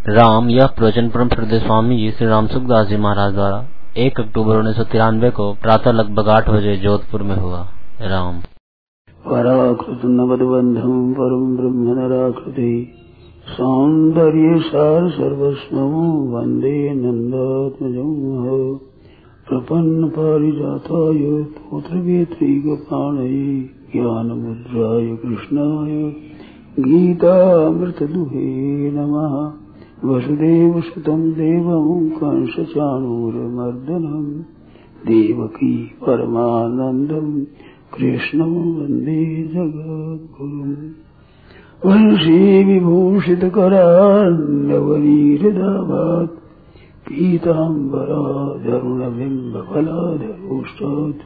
राम यह प्रवचन परम श्रद्धेय स्वामी जी श्री राम सुखदास जी महाराज द्वारा 1 अक्टूबर 1993 को प्रातः लगभग 8 बजे जोधपुर में हुआ। राम पराकृत नवदबंधम परम ब्रह्म नराकृति सौंदर्य सार सर्वस्वं वंदे नंदात्मजं प्रपन्न पारिजाताय पुत्रवेत्रैकपाणये ज्ञानमुद्राय कृष्णाय गीतामृतदुहे नमः। वसुदेवसुतं देवं कंसचाणूरमर्दनं देवकी परमानन्दं कृष्णं वन्दे जगद्गुरुम्। वंशी विभूषितकरान्नवनीहृदाभात् पीताम्बराधरुणबिम्बफलाधरोष्टात्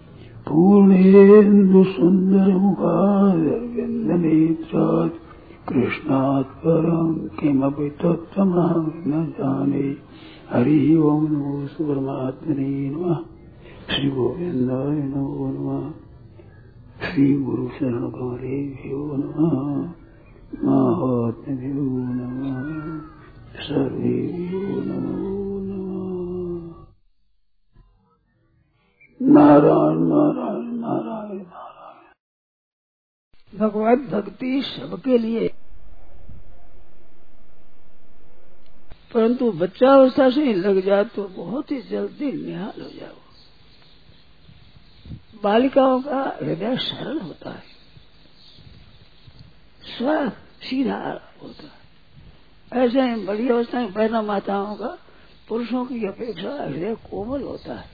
पूर्णेन्दुसुन्दरमुखादरविन्दनेत्रात् कृष्णात् परं किमपि तत्त्वमहं न जाने। हरि ओं नमो परमात्मने नमः। श्री गोविंदाय नमो नमः। श्री गुरु शरण गौरेभ्यो नमः। महात्म्यो नमः। सर्वेभ्यो नमो नमः। नारायण नारायण नारायण नारायण। भगवत भक्ति सबके लिए, परंतु बच्चा अवस्था से लग जाए तो बहुत ही जल्दी निहाल हो जाओ। बालिकाओं का हृदय सरल होता है, स्व सीधा होता है। ऐसे बड़ी अवस्था में पैदा माताओं का पुरुषों की अपेक्षा हृदय कोमल होता है।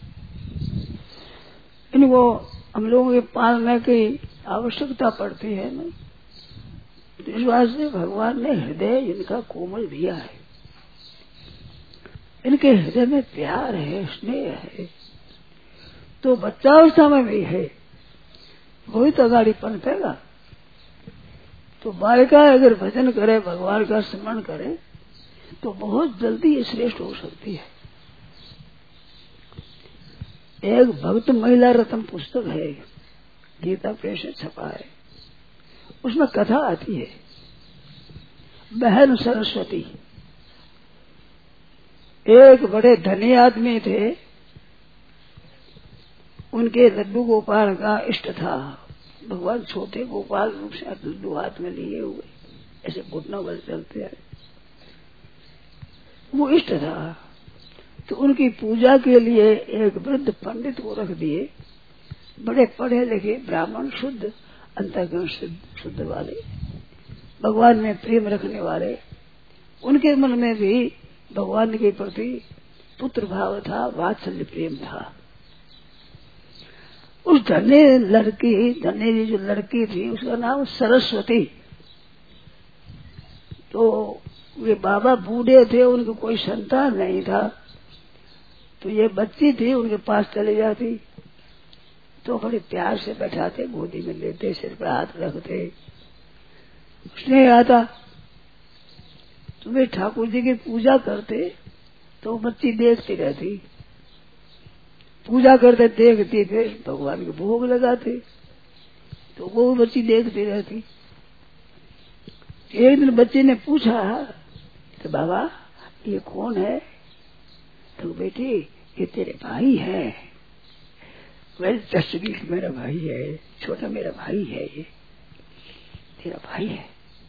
इनको हम लोगों के पालने की आवश्यकता पड़ती है ना, इस वास्ते भगवान ने हृदय इनका कोमल दिया है। इनके हृदय में प्यार है, स्नेह है, तो बच्चावस्था में भी है, वही तो अगाड़ी पनपेगा। तो बालिका अगर भजन करे, भगवान का स्मरण करे, तो बहुत जल्दी ये श्रेष्ठ हो सकती है। एक भक्त महिला रत्न पुस्तक है, गीता प्रेस से छपा है, उसमें कथा आती है। बहन सरस्वती एक बड़े धनी आदमी थे, उनके लड्डू गोपाल का इष्ट था। भगवान छोटे गोपाल रूप से लड्डू हाथ में लिए हुए ऐसे घुटनों पर चलते हैं, वो इष्ट था। तो उनकी पूजा के लिए एक वृद्ध पंडित को रख दिए, बड़े पढ़े लिखे ब्राह्मण, शुद्ध अंतःकरण शुद्ध वाले, भगवान में प्रेम रखने वाले। उनके मन में भी भगवान के प्रति पुत्र भाव था, वात्सल्य प्रेम था। उस धन्य जो लड़की थी, उसका नाम सरस्वती। तो वे बाबा बूढ़े थे, उनको कोई संतान नहीं था, तो ये बच्ची थी, उनके पास चले जाती तो बड़े प्यार से बैठाते, गोदी में लेते, सिर पर हाथ रखते, स्नेह आता। तो वे ठाकुर जी की पूजा करते तो बच्ची देखती रहती, पूजा करते देखती, फिर भगवान के भोग लगाते तो वो बच्ची देखती रहती। एक दिन बच्चे ने पूछा, तो बाबा ये कौन है? तो बेटी ये तेरे भाई है। वैसे चश्मी मेरा भाई है, छोटा मेरा भाई है, ये तेरा भाई है।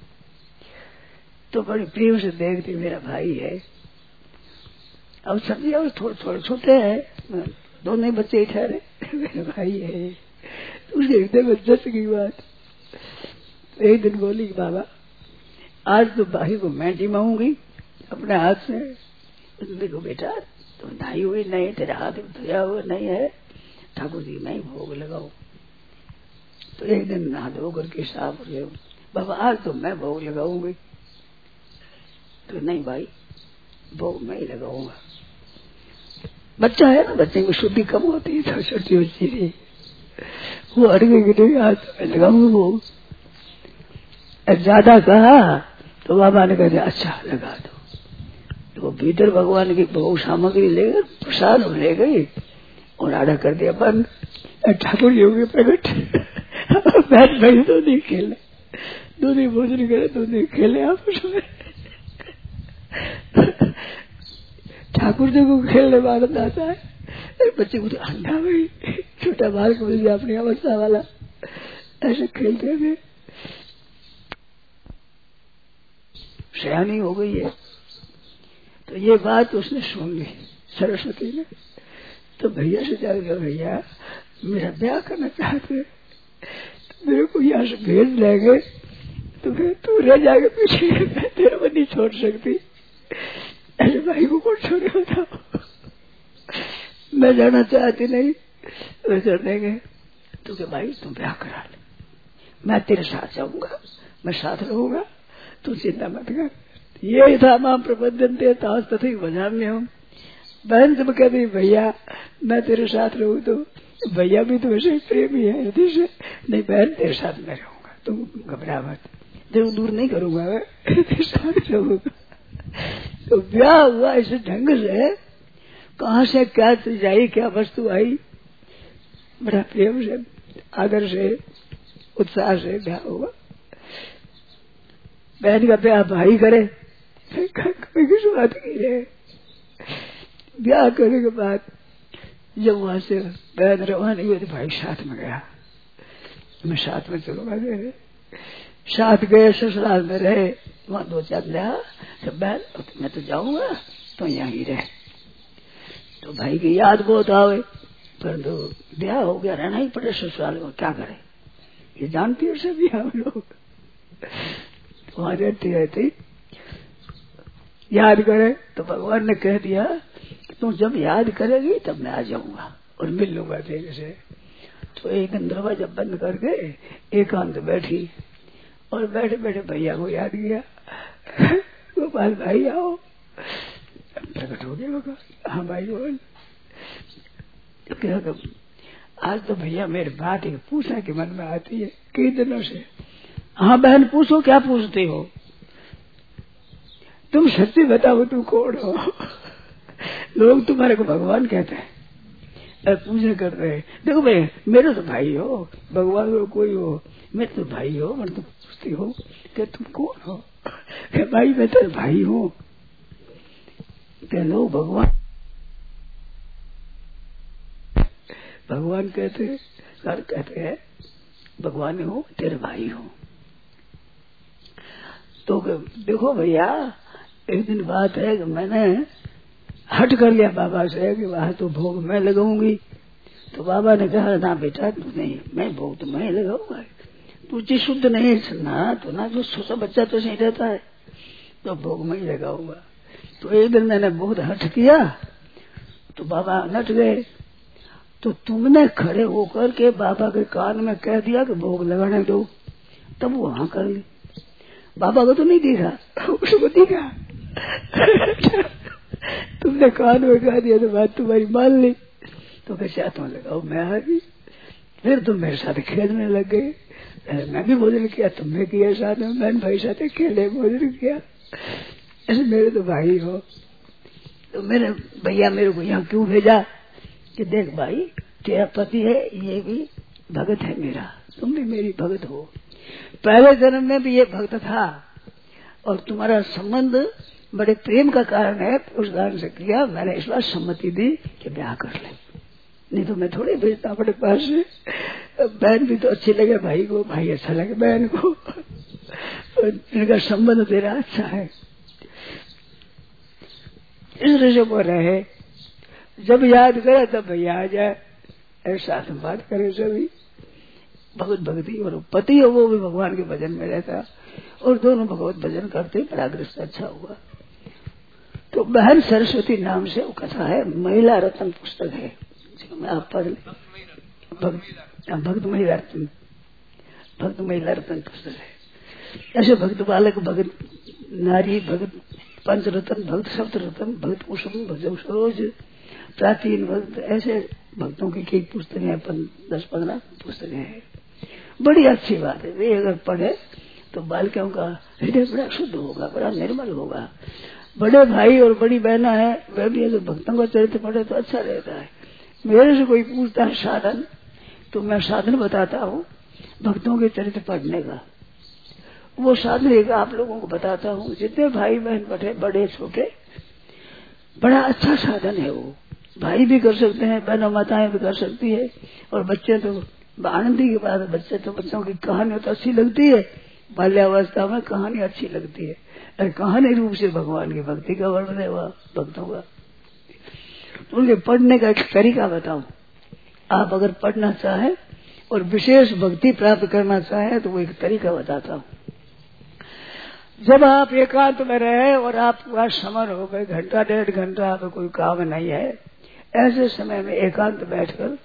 तो बड़े प्रेम से देखती, मेरा भाई है। अब समझे, अब थोड़े थोड़े छोटे हैं, दोनों ही बच्चे ही ठहरे, मेरा भाई है। तो उसके हृदय में जस की बात। तो एक दिन बोली, बाबा आज तो भाई को मैं जिमाऊंगी अपने हाथ से। तो देखो बेटा, तुम नहाई हुई नहीं, तेरे हाथ में धोया हुआ नहीं है, ठाकुर जी मैं ही भोग लगाऊ। तो एक दिन नहा धो करके साफ हो गए, बाबा आज तो मैं भोग लगाऊंगी। तो नहीं भाई, भोग मैं ही लगाऊंगा। बच्चा है ना, बच्चे की शुद्धि कम होती है, तो छोटी बच्ची थी, वो अड़ गई, आज तो मैं लगाऊंगा भोग। ज्यादा कहा तो बाबा ने कहा अच्छा लगा दो। तो भीतर भगवान की भोग सामग्री लेकर प्रसाद ले गई और आधा कर दिया बंद। ठाकुर जी होंगे प्रकट, बैठ गई, दोनों खेले, दोनों भोजन करे, दोनों खेले आपस में। ठाकुर जी को खेलने में आनंद आता है। बच्चे को तो अंधा भाई, छोटा बालक मिल गया अपनी अवस्था वाला, ऐसे खेलते थे। सयानी हो गई है, तो ये बात उसने सुन ली सरस्वती ने। तो भैया से जाकर, भैया मेरा ब्याह करना चाहते हैं, तो मेरे को यहाँ से भेज देंगे, तो फिर तू रह जाके पीछे, मैं तेरे को नहीं छोड़ सकती। ऐसे भाई को कौन छोड़े बताओ, मैं जाना चाहती नहीं। वे कर देंगे तो कि भाई तुम ब्याह करा ले, मैं तेरे साथ जाऊंगा, मैं साथ रहूंगा, तू चिंता मत कर। ये था मां प्रबंधन थे ताश तथा बाजार में हूँ। बहन जब कहती भैया मैं तेरे साथ रहूं, तो भैया भी तो वैसे प्रेमी है हृदय से, नहीं बहन तेरे साथ मैं रहूंगा, तुम घबरा मत, तेरे दूर नहीं करूंगा, मैं तेरे साथ रहूंगा। तो ब्याह हुआ इस ढंग से, कहाँ से क्या चीज आई, क्या वस्तु आई, बड़ा प्रेम से आदर से उत्साह से ब्याह हुआ। बहन का ब्याह भाई करे, कोई किस बात की है। ब्याह करने के बाद जब वहां से बहन रवानी हुई तो भाई साथ में गया, मैं साथ में चलूंगा तेरे साथ। गए ससुराल में रहे, वहां 2-4 दिन, तो बहन मैं तो जाऊंगा, तो यहीं रहे। तो भाई की याद बहुत आवे, परंतु ब्याह हो गया, रहना ही पड़े ससुराल में, क्या करे, ये जानती है सभी हम लोग। वहां रहते रहते याद करे, तो भगवान ने कह दिया कि तू जब याद करेगी तब मैं आ जाऊंगा और मिल लूंगा तेरे से। तो एक दिन दरवाजा बंद करके एकांत बैठी, और बैठे बैठे भैया को याद किया, गोपाल भाई आओ, प्रकट हो गया। हाँ भाई बोल। तो क्या आज तो भैया मेरी बात एक पूछने के मन में आती है कई दिनों से। हाँ बहन पूछो, क्या पूछते हो, तुम सच्ची बताओ तुम कौन हो। लोग तुम्हारे को भगवान कहते हैं, पूजन करते हैं। देखो भाई मेरे तो भाई हो, भगवान हो कोई हो, मेरे तो भाई हो, मैं तो पूछती हो कि तुम कौन हो। कि भाई मैं तो भाई हूँ। लोग भगवान कहते हैं, सर कहते हैं भगवान हो तेरे भाई हो। तो देखो भैया एक दिन बात है कि मैंने हट कर लिया बाबा से कि वहां तो भोग मैं लगाऊंगी। तो बाबा ने कहा ना बेटा तू नहीं, मैं भोग तो मैं लगाऊंगा, तू जी शुद्ध नहीं सुनना तो ना, जो छोटा बच्चा तो सही रहता है, तो भोग मैं ही लगाऊंगा। तो एक दिन मैंने बहुत हट किया, तो बाबा नट गए। तो तुमने खड़े होकर के बाबा के कान में कह दिया कि भोग लगाने दो, तब वो हाँ कर ली। बाबा को तो नहीं दिखा, उसको दिखा। तुमने कान में कह दिया तो बात तुम्हारी मान ली, तो कैसे हाथों लगाओ मैं आ गई। फिर तुम मेरे साथ खेलने लग गए, मैं भी भोजन किया, तुमने किया साथ में, बहन भाई साथ खेले भोजन किया। ऐसे मेरे तो भाई हो। तो मेरे भैया मेरे को यहाँ क्यों भेजा कि देख भाई तेरा पति है, ये भी भगत है मेरा, तुम भी मेरी भगत हो, पहले जन्म में भी ये भक्त था, और तुम्हारा संबंध बड़े प्रेम का कारण है, उस कारण से किया। मैंने इस बार सम्मति दी कि ब्याह कर ले, नहीं तो मैं थोड़ी भेजता अपने पास से। बहन भी तो अच्छी लगे भाई को, भाई अच्छा लगे बहन को, इनका संबंध तेरा अच्छा है, इस दृश्य को रहे। जब याद करे तब भैया आ जाए, ऐसा साथ बात करे सभी। भगवत भक्ति और पति हो वो भी भगवान के भजन में रहता, और दोनों भगवत भजन करते, बड़ा दृश्य अच्छा हुआ। तो बहन सरस्वती नाम से वो कथा है, महिला रत्न पुस्तक है, मैं आप पढ़ ले। भक्त महिला रत्न, भक्त महिला रत्न पुस्तक है। ऐसे भक्त बालक, भगत नारी, भगत पंचरत्न, भक्त सप्तरत्न, भक्त कुसुम, भक्त सरोज, प्राचीन भक्त, ऐसे भक्तों की कई पुस्तकें हैं, 10-15 पुस्तकें हैं। बड़ी अच्छी बात है, वे अगर पढ़े तो बालिकाओं का हृदय बड़ा शुद्ध होगा, बड़ा निर्मल होगा। बड़े भाई और बड़ी बहना है, वह भी अगर भक्तों का चरित्र पढ़े तो अच्छा रहता है। मेरे से कोई पूछता है साधन, तो मैं साधन बताता हूँ भक्तों के चरित्र पढ़ने का। वो साधन एक आप लोगों को बताता हूँ, जितने भाई बहन बैठे बड़े छोटे, बड़ा अच्छा साधन है वो। भाई भी कर सकते हैं, बहनों माताएं भी कर सकती है, और बच्चे तो आनंदी की बात है। बच्चों की कहानी तो अच्छी लगती है, बाल्यावस्था में कहानी अच्छी लगती है, और कहानी रूप से भगवान की भक्ति का वर्णन है वह भक्तों का। तो उनके पढ़ने का एक तरीका बताओ। आप अगर पढ़ना चाहें और विशेष भक्ति प्राप्त करना चाहें तो वो एक तरीका बताता हूँ। जब आप एकांत में रहे और आपका समर हो गए, घंटा 1.5 घंटा आप कोई काम नहीं है, ऐसे समय में एकांत बैठकर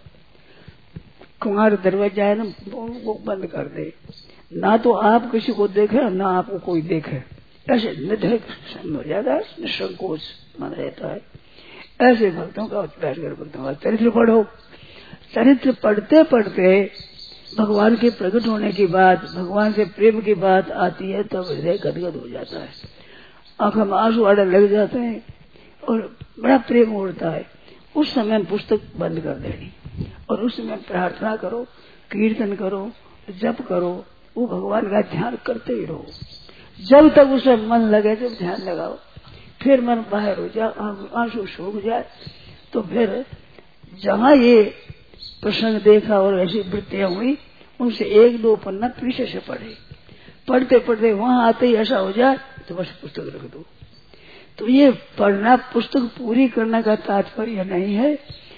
कुमार दरवाजा है ना वो बंद कर दे, ना तो आप किसी को देखे ना आपको कोई देखे, ऐसे निर्धक हो जाता है, निसंकोच मन रहता है। ऐसे भक्तों का बैठकर भक्तों का चरित्र पढ़ो। चरित्र पढ़ते पढ़ते भगवान के प्रकट होने की बात, भगवान से प्रेम की बात आती है, तब हृदय गदगद हो जाता है, आंखों में आंसू आने लग जाते हैं और बड़ा प्रेम उड़ता है। उस समय पुस्तक बंद कर देनी और उस समय प्रार्थना करो, कीर्तन करो, जप करो, वो भगवान का ध्यान करते ही रहो जब तक उसे मन लगे। जब ध्यान लगाओ फिर मन बाहर हो जाए, आंसू सूख जाए, तो फिर जहाँ ये प्रसंग देखा और ऐसी वृत्तियां हुई उनसे 1-2 पन्ना पीछे से पढ़े। पढ़ते पढ़ते वहां आते ही ऐसा हो जाए तो बस पुस्तक रख दो। तो ये पढ़ना, पुस्तक पूरी करने का तात्पर्य नहीं है,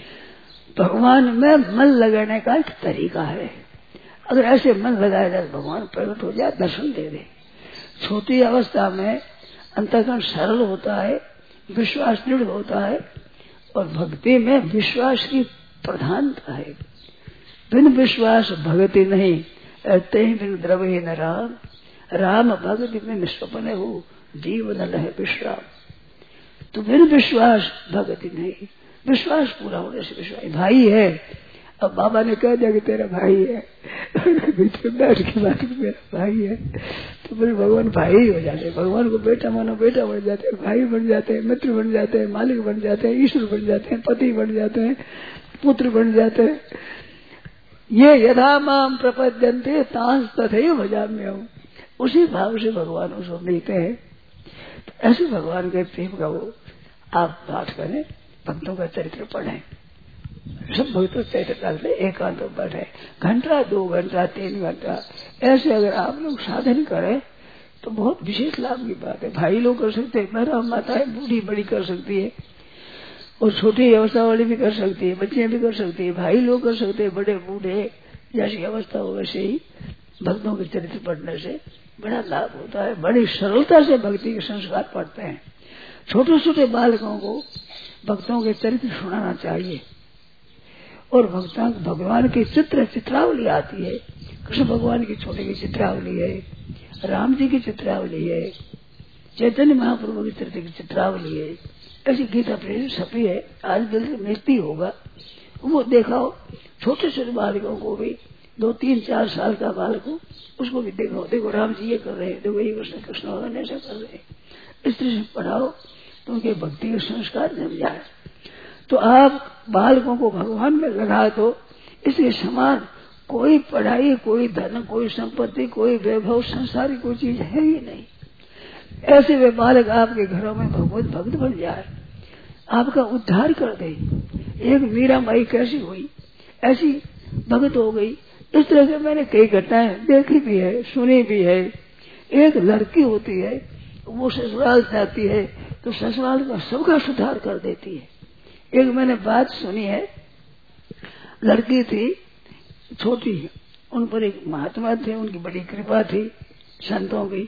भगवान में मन लगाने का एक तरीका है। अगर ऐसे मन लगाया जाए भगवान प्रकट हो जाए, दर्शन दे दे। छोटी अवस्था में अंतःकरण सरल होता है, विश्वास दृढ़ होता है, और भक्ति में विश्वास की प्रधानता है। बिन विश्वास भक्ति नहीं, ते बिन द्रव्य न राम, राम भक्ति में स्वप्न हो, जीवन लहे विश्राम। तो बिन विश्वास भक्ति नहीं, विश्वास पूरा होने से विश्वास। भाई है, अब बाबा ने कह दिया कि तेरा भाई है, बीच में बैठ के बात मेरा भाई है, तो फिर भगवान भाई हो जाते। भगवान को बेटा मानो, बेटा बन जाते हैं, भाई बन जाते हैं, मित्र बन जाते हैं, मालिक बन जाते हैं, ईश्वर बन जाते हैं, पति बन जाते हैं, पुत्र बन जाते हैं। ये यथा माम प्रपद्यन्ते तांस तथैव भजाम्यहम्, उसी भाव से भगवान उसको मिलते हैं। तो ऐसे भगवान के प्रेम का वो आप पाठ करें, भक्तों का चरित्र पढ़ें। सब भक्तों चरित्र डालते एकांत में बैठे, घंटा 2 घंटा 3 घंटा ऐसे अगर आप लोग साधन करें तो बहुत विशेष लाभ की बात है। भाई लोग कर सकते हैं, मेरा माताएं बूढ़ी बड़ी कर सकती है, और छोटी अवस्था वाली भी कर सकती है, बच्चे भी कर सकती है, भाई लोग कर सकते हैं, बड़े बूढ़े जैसी अवस्था हो वैसे ही भक्तों के चरित्र पढ़ने से बड़ा लाभ होता है। बड़ी सरलता से भक्ति के संस्कार पढ़ते हैं। छोटे छोटे बालकों को भक्तों के चरित्र सुनाना चाहिए, और भगवान की चित्रावली आती है। कृष्ण भगवान की छोटे की चित्रावली है, राम जी की चित्रावली है, चैतन्य महाप्रभु की चरित्र की चित्रावली है, ऐसी गीता प्रेरित छपी है। आज जल्दी मिलती होगा, वो देखाओ। छोटे छोटे बालकों को भी, 2, 3, 4 साल का बालक हो उसको भी देखो, देखो राम जी ये कर रहे हैं, देखो ये कृष्ण भगवान ऐसा कर रहे हैं। इस तरह से पढ़ाओ तो उनके भक्ति के संस्कार जम जाए। तो आप बालकों को भगवान में लगा दो, इसके समान कोई पढ़ाई, कोई धन, कोई संपत्ति, कोई वैभव, संसारी कोई चीज है ही नहीं। ऐसे वे बालक आपके घरों में भगवत भक्त बन जाए, आपका उद्धार कर दे। एक मीरा माई कैसी हुई, ऐसी भक्त हो गई। इस तरह से मैंने कई घटनाएं देखी भी है, सुनी भी है। एक लड़की होती है, वो ससुराल जाती है तो ससुराल का सबका सुधार कर देती है। एक मैंने बात सुनी है, लड़की थी छोटी, उन पर एक महात्मा थे, उनकी बड़ी कृपा थी संतों की।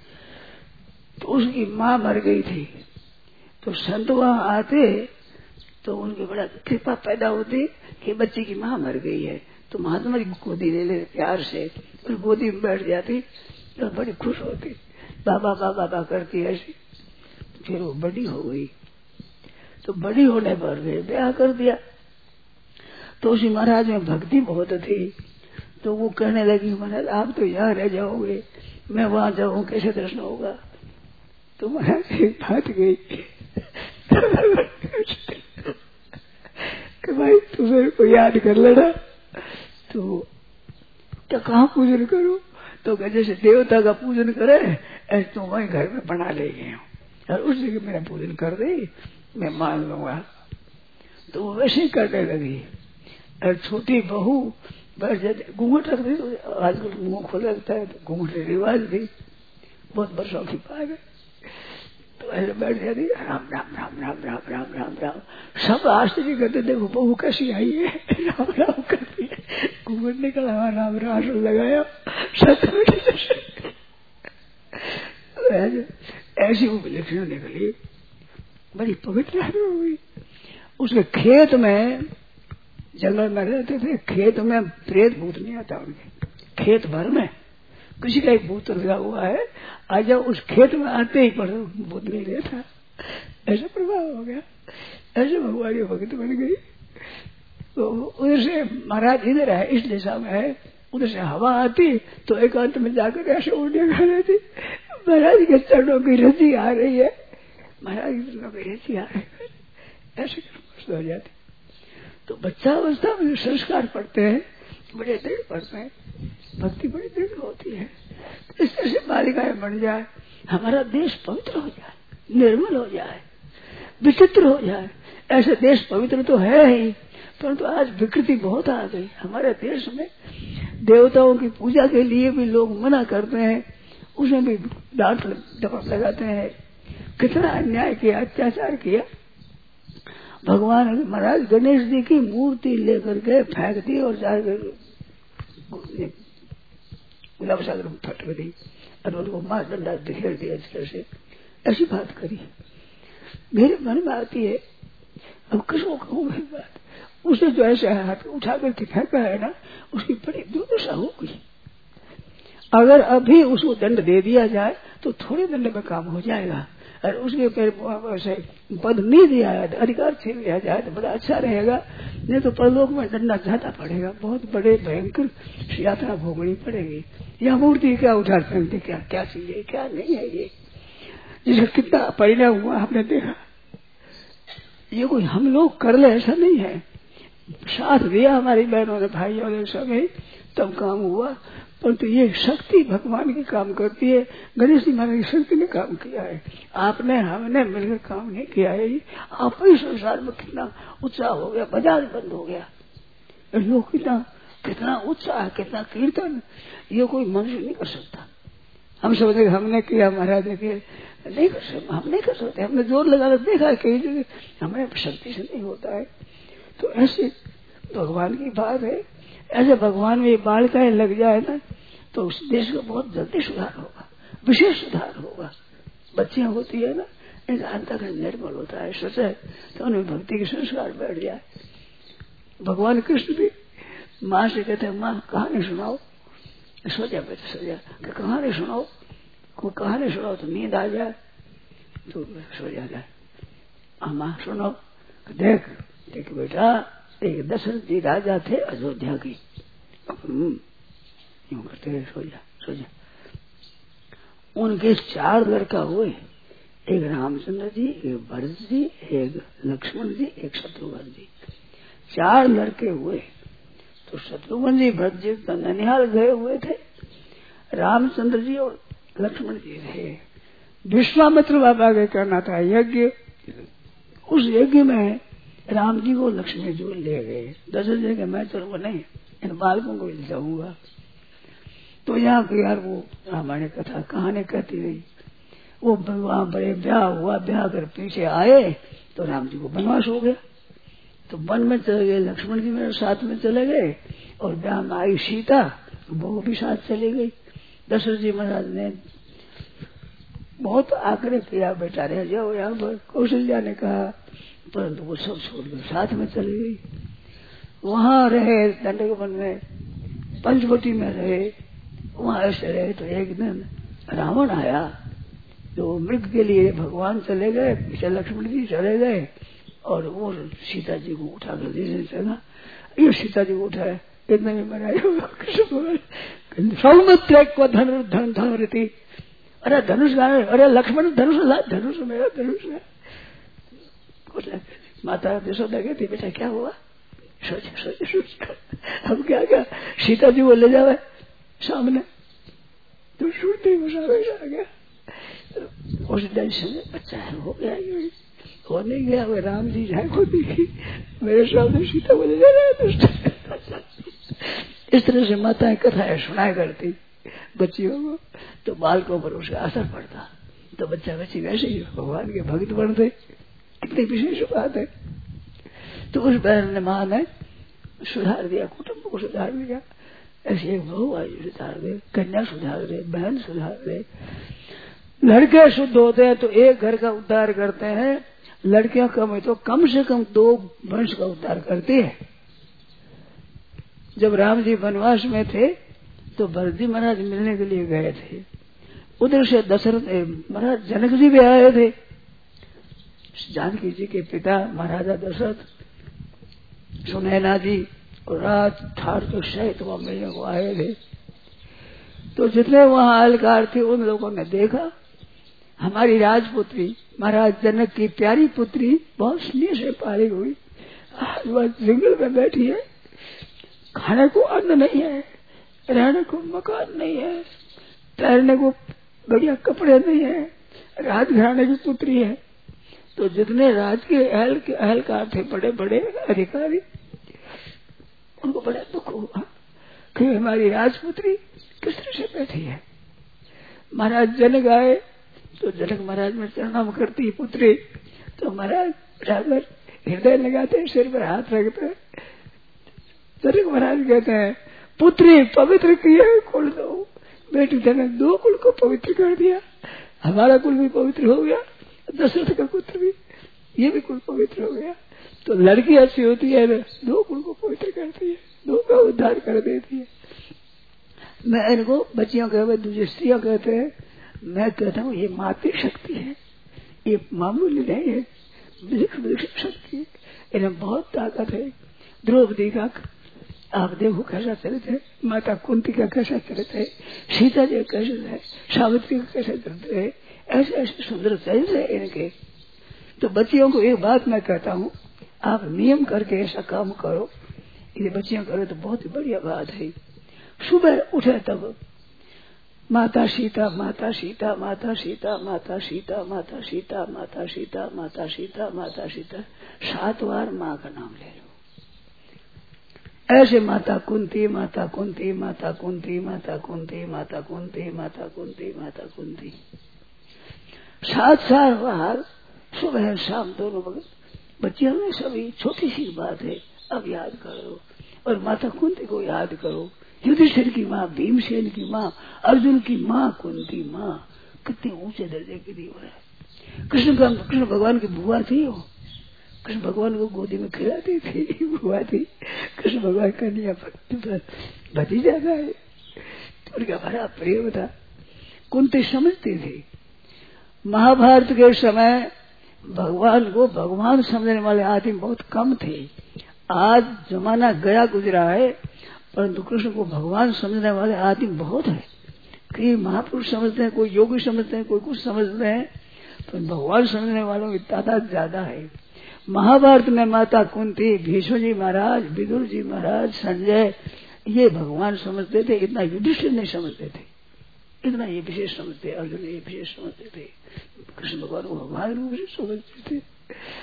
तो उसकी माँ मर गई थी, तो संत वहां आते तो उनकी बड़ा कृपा पैदा होती कि बच्चे की माँ मर गई है, तो महात्मा जी गोदी ले ले प्यार से, और गोदी में बैठ जाती और बड़ी खुश होती, बाबा बाबा बाबा करती ऐसी। फिर वो बड़ी हो गई, तो बड़ी होने पर ब्याह कर दिया। तो उसी महाराज में भक्ति बहुत थी, तो वो कहने लगी महाराज आप तो यहाँ रह जाओगे, मैं वहां जाऊं कैसे दर्शन होगा। तो महाराज एक बात गई कि भाई तू मेरे को याद कर लेना, तो क्या कहाँ पूजन करूं। तो जैसे देवता का पूजन करे ऐसे तो वही घर में बना ले गए, और उस जगह मेरा पूजन कर दे, मैं मान लूंगा। तो वो वैसे ही करने लगी। और छोटी बहू बैठ जाती, घूंघट रख दी, आजकल मुंह खोल रखता है तो घूंघट रिवाज भी बहुत वर्षों की बात है। तो ऐसे बैठ जाती, राम राम राम राम राम राम राम राम। सब आश्चर्य करते, देखो बहू कैसी आई है, राम राम करती है, घूंघट निकला, राम राम लगाया, ऐसी वो विलक्षण निकली, बड़ी पवित्र हुई। उसके खेत में, जंगल में रहते थे, खेत में प्रेत भूत नहीं आता उनके खेत भर में। किसी का एक भूत लगा हुआ है, आ जाओ, उस खेत में आते ही पर भूत नहीं रहता। ऐसा प्रभाव हो गया, ऐसे भगवान की भक्त बन गई। तो उधर से महाराज इधर है, इस दिशा में है, उधर से हवा आती तो एकांत में जाकर ऐसे उड़ने खा रही थी। महाराज के चरणों की रस्सी आ रही है, महाराज के चरणों की रस्सी आ रही है, ऐसे मस्त हो जाती। तो बच्चा अवस्था में जो संस्कार पड़ते हैं बड़े दृढ़ पड़ते हैं, भक्ति बड़ी दृढ़ होती है। तो इस तरह से बालिकाएं बन जाए, हमारा देश पवित्र हो जाए, निर्मल हो जाए, विचित्र हो जाए। ऐसे देश पवित्र तो है ही, परंतु आज विकृति बहुत आ गई हमारे देश में। देवताओं की पूजा के लिए भी लोग मना करते हैं, उसमें भी डांट डपट लगाते हैं। कितना अन्याय किया, अत्याचार किया। भगवान महाराज गणेश जी की मूर्ति लेकर के फेंक दी और जाकर गुलाब सागर में फटक दी और उनको मार डंडा बिखेर दिया। इस तरह से ऐसी बात करी मेरे मन में आती है। अब किसको कहूँ मेरी बात, उसे जो ऐसे हाथ उठा करके फेंका है ना, उसकी बड़ी दुर्दशा होगी। अगर अभी उसको दंड दे दिया जाए तो थोड़े दंड में काम हो जाएगा, और उसके से पद नहीं दिया जाए, अधिकार छीन लिया जाए तो बड़ा अच्छा रहेगा। नहीं तो परलोक में दंडा ज्यादा पड़ेगा, बहुत बड़े भयंकर यात्रा भोगनी पड़ेगी। यह मूर्ति क्या उठा सकते, क्या क्या चीज है, क्या नहीं है ये, जिसे कितना परिणाम हुआ आपने देखा। ये कोई हम लोग कर ले ऐसा नहीं है, साथ दिया हमारी बहनों ने, भाइयों ने, सभी तब काम हुआ। परंतु ये शक्ति भगवान की काम करती है। गणेश जी महाराज की शक्ति ने काम किया है, आपने हमने मिलकर काम नहीं किया है। आप ही संसार में कितना उत्साह हो गया, बाजार बंद हो गया, लोग कितना उत्साह, कितना कीर्तन, ये कोई मनुष्य नहीं कर सकता। हम समझे हमने किया, महाराज ने किया, नहीं कर सकते, हम नहीं कर सकते। हमने जोर लगा देखा कहीं हमें शक्ति से नहीं होता है। तो ऐसे भगवान की बात है। ऐसे भगवान में ये बालिकाएं लग जाए ना तो उस देश का बहुत जल्दी सुधार होगा, विशेष सुधार होगा। बच्चियां होती है ना, इनका अंतःकरण निर्मल होता है, सोचे तो उनमें भक्ति के संस्कार बैठ जाए। भगवान कृष्ण भी माँ से कहते हैं, माँ कहानी सुनाओ। सो जा बेटा, सो जा, कहानी सुनाओ। कोई कहानी सुनाओ तो नींद आ जाए तो सो जाए। माँ सुनो, देख बेटा, एक दशरथ जी राजा थे अयोध्या की, यूं करते रहे, सो जा। उनके 4 लड़का हुए, एक रामचंद्र जी, एक भरत जी, एक लक्ष्मण जी, एक शत्रुघ्न जी। 4 लड़के हुए। तो शत्रुघ्न जी, भरत जी तो ननिहाल गए हुए थे, रामचंद्र जी और लक्ष्मण जी थे। विश्वामित्र बाबा के करना था यज्ञ, उस यज्ञ में राम जी को लक्ष्मण जी को ले गए। दशरथ जी के मैं चलूंगा नहीं, इन बालकों को ले जाऊंगा। तो यहाँ पे यार वो रामायण कथा कहानी कहती रही। वो वहां बड़े ब्याह हुआ, ब्याह कर पीछे आए तो राम जी को वनवास हो गया। तो वन में चले गए, लक्ष्मण जी मेरे साथ में चले गए, और ब्याह में आई सीता, वो भी साथ चली गई। दशरथ जी महाराज ने बहुत आग्रह किया, बेटा रह जाओ यहाँ पर, कौशल्या ने कहा, परंतु वो सब छोड़कर साथ में चली गई। वहां रहे दंडक वन में, पंचवटी में रहे, वहां ऐसे रहे। तो एक दिन रावण आया, तो मृग के लिए भगवान चले गए, पीछे लक्ष्मण जी चले गए, और वो सीता जी को उठा कर देने चला। ये सीता जी को उठाया, इतना भी सौमित्र को धन रहती। अरे धनुष गाने, अरे लक्ष्मण धनुष ला, धनुष मेरा धनुष है। माता यशोदा कहती, बेटा क्या हुआ, सोच हम क्या सीता जी को ले जावे सामने, तो सुनते ही गुस्सा आ गया। उस टेंशन बच्चा है हो गया, हो नहीं गया, वो राम जी जाए को देखी मेरे सामने सीता बोले जा रहा है दुष्ट। इस तरह से माताएं कथाएं सुनाया करती बच्चियों को, तो बालकों पर उसका असर पड़ता, तो बच्चा बच्ची वैसे ही भगवान के भक्त बनते। कितनी विशेष बात है। तो उस बहन ने मां ने सुधार दिया, कुटुंब को सुधार दिया। ऐसे एक बहू आई सुधार दे, कन्या सुधार दे, बहन सुधार दे। लड़के शुद्ध होते हैं तो एक घर का उद्धार करते हैं, लड़कियां कम है तो कम से कम 2 वंश का उद्धार करती है। जब राम जी वनवास में थे तो भरत जी महाराज मिलने के लिए गए थे, उधर से दशरथ महाराज जनक जी भी आए थे। जानकी जी के पिता महाराजा दशरथ, सुनैना जी और राज ठार के सहित वहां मिलने को आए थे। तो जितने वहां अलकार थे उन लोगों ने देखा हमारी राजपुत्री महाराज जनक की प्यारी पुत्री बहुत स्नेह से पाली हुई आज वह जंगल में बैठी है, खाने को अन्न नहीं है, रहने को मकान नहीं है, पहनने को बढ़िया कपड़े नहीं है, राजघराने की पुत्री है। तो जितने राज के अहलकार थे, बड़े बड़े अधिकारी, उनको बड़ा दुख हुआ कि हमारी राजपुत्री किस तरह से बैठी है। महाराज जनक आए तो जनक महाराज में प्रणाम करती पुत्री, तो महाराज रागर हृदय लगाते, सिर पर हाथ रखते। जनक महाराज कहते हैं पुत्री पवित्र किया कुल दो, बेटी जनक 2 कुल को पवित्र कर दिया, हमारा कुल भी पवित्र हो गया, दशरथ का पुत्र भी, ये भी कुल पवित्र हो गया। तो लड़की अच्छी होती है 2 कुल को पवित्र करती है, 2 का उद्धार कर देती है। मैं इनको बच्चियों कहते, दूसरी स्त्रियां कहते हैं, मैं कहता हूँ ये मातृ शक्ति है, ये मामूली नहीं है, विलक्षण शक्ति है, इन्हें बहुत ताकत है। द्रौपदी का आप देखो कैसा चरित्र है, माता कुंती का कैसा चरित्र है, सीता जी का कैसा है, सावित्री का कैसा चरित्र है, ऐसे ऐसे सुंदर चरित्र है इनके। तो बच्चियों को एक बात मैं कहता हूँ, आप नियम करके ऐसा काम करो, ये बच्चियां करो तो बहुत ही बढ़िया बात है। सुबह उठे तब माता सीता माता सीता माता सीता माता सीता माता सीता माता सीता माता सीता माता सीता 7 बार माँ का नाम ले लो। ऐसे माता कुंती माता कुंती माता कुंती माता कुंती माता कुंती माता कुंती माता कुंती 7 बार सुबह शाम दोनों वक्त। बच्चियों में सभी छोटी सी बात है, अब याद करो और माता कुंती को याद करो। युधिष्ठिर की माँ, भीमसेन की माँ, अर्जुन की माँ कुंती माँ, कितने ऊंचे दर्जे की दी है। कृष्ण भगवान की बुआ थी, वो कृष्ण भगवान को गोदी में खिलाती थी, बुआ थी। कृष्ण भगवान कन्या भतीजा था, उनका बड़ा प्रेम था। कुंती समझती थी महाभारत के समय भगवान को भगवान समझने वाले आदमी बहुत कम थे। आज जमाना गया गुजरा है, परंतु कृष्ण को भगवान समझने वाले आदमी बहुत है। कई महापुरुष समझते हैं, कोई योगी समझते हैं, कोई कुछ समझते हैं, पर भगवान समझने वालों की तादाद ज्यादा है। महाभारत में माता कुंती, भीष्म जी महाराज, विदुर जी महाराज, संजय, ये भगवान समझते थे, इतना युधिष्ठिर नहीं समझते थे, इतना ये विशेष समझते, अर्जुन ये विशेष समझते थे। कृष्ण भगवान को भगवान रूप से समझते थे।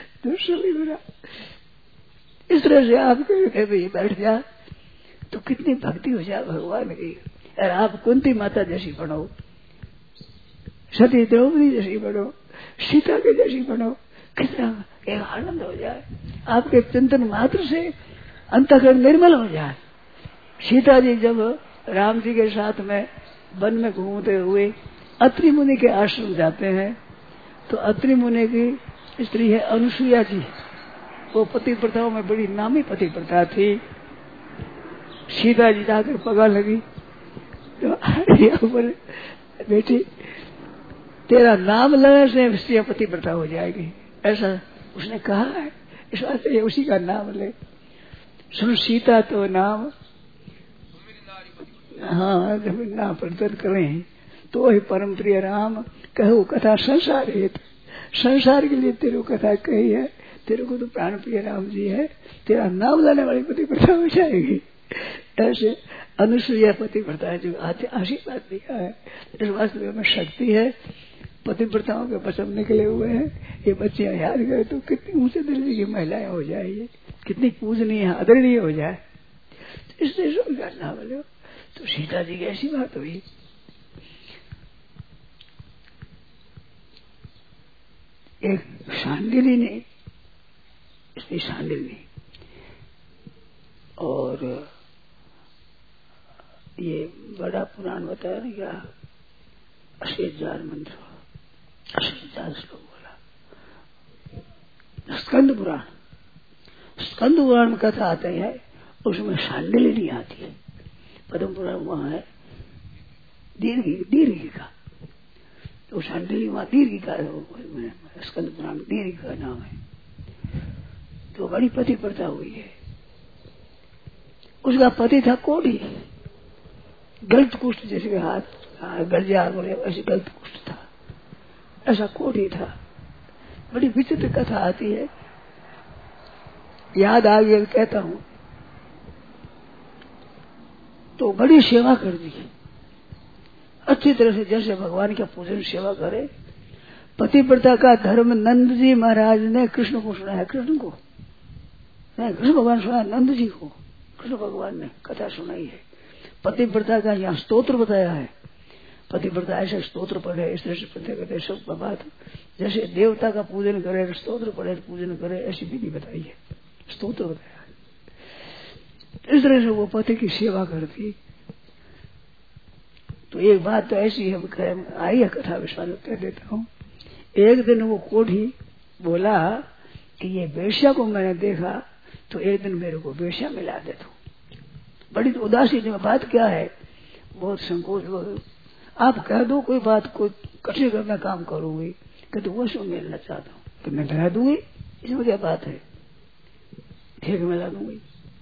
इस तरह से आप कहीं बैठ जा तो कितनी भक्ति हो जाए भगवान की। और आप कुंती माता जैसी बनो, सती द्रौपदी जैसी बनो, सीता के जैसी बनो, कितना एक आनंद हो जाए। आपके चिंतन मात्र से अंतःकरण निर्मल हो जाए। सीता जी जब राम जी के साथ में वन में घूमते हुए अत्रि मुनि के आश्रम जाते हैं, तो अत्रि मुनि की स्त्री है अनुसुईया जी, वो पति प्रथाओं में बड़ी नामी पति प्रथा थी। सीता जी जाकर पगा लगी तो बोले बेटी तेरा नाम लेने से स्त्रियां पति प्रथा हो जाएगी, ऐसा उसने कहा है, इस वास्ते उसी का नाम ले। सुन सीता तो नाम, हाँ जब नाम प्रदर्शन करें तो ही परम प्रिय राम, कहो कथा संसार हेतु, संसार के लिए तेरे कथा कही है, तेरे को तो प्राण प्रिय राम जी है, तेरा नाम लेने वाली पति प्रथा हो जाएगी। ऐसे अनुसुईया पति प्रथा है जो आशीर्वाद दिया है, इस वास्तव में शक्ति है। पतिव्रताओं के वचन निकले हुए हैं। ये बच्चियां याद करें तो कितनी ऊंचे दर्जे की महिलाएं हो जाए, कितनी पूजनीय आदरणीय हो जाए। तो इसलिए सब करना बोले। तो सीता जी की ऐसी बात हुई। एक शांडिली ने, इसलिए शांडिली और ये बड़ा पुराण बताया ना क्या, 80,000 मंत्र, 80,000 श्लोक बोला। स्कंद पुराण, स्कंद पुराण में कथा आते हैं, उसमें शांडिली नहीं आती है। पद्म पुराण वहां है दीर्घ का, तो शांडिली वहां दीर्घ का, स्कंद पुराण दीर्घ का नाम है। तो बड़ी पतिव्रता हुई है। उसका पति था कोढ़ी, गलत कुष्ठ, जैसे कि हाथ गलजार बोले ऐसे गलत कुष्ठ था, ऐसा कोढ़ी था। बड़ी विचित्र कथा आती है, याद आ गया कहता हूं। तो बड़ी सेवा कर दी अच्छी तरह से, जैसे भगवान का पूजन सेवा करे। पतिव्रता का धर्म नंद जी महाराज ने कृष्ण को सुनाया, कृष्ण को नहीं, कृष्ण भगवान सुनाया नंद जी को, कृष्ण भगवान ने कथा सुनाई है। पतिव्रता का यहाँ स्तोत्र बताया है। पतिव्रता ऐसे स्तोत्र पढ़े, इस तरह से पढ़ते करते सब बात, जैसे देवता का पूजन करे स्तोत्र पढ़े पूजन करे, ऐसी विधि बताई है, स्तोत्र बताया है। इस तरह से वो पति की सेवा करती। तो एक बात तो ऐसी है, आई है कथा विश्वास कह देता हूँ। एक दिन वो कोढ़ी बोला कि ये वेश्या को मैंने देखा, तो एक दिन मेरे को वेश्या मिला दे दो। बड़ी उदासी में बात क्या है, बहुत संकोच, आप कह दो कोई बात, कोई कठिन कर मैं काम करूंगी, कहते वो सो मिलना चाहता हूँ, तो मैं कह दूंगी, इसमें क्या बात है, ठीक मिला दूंगी।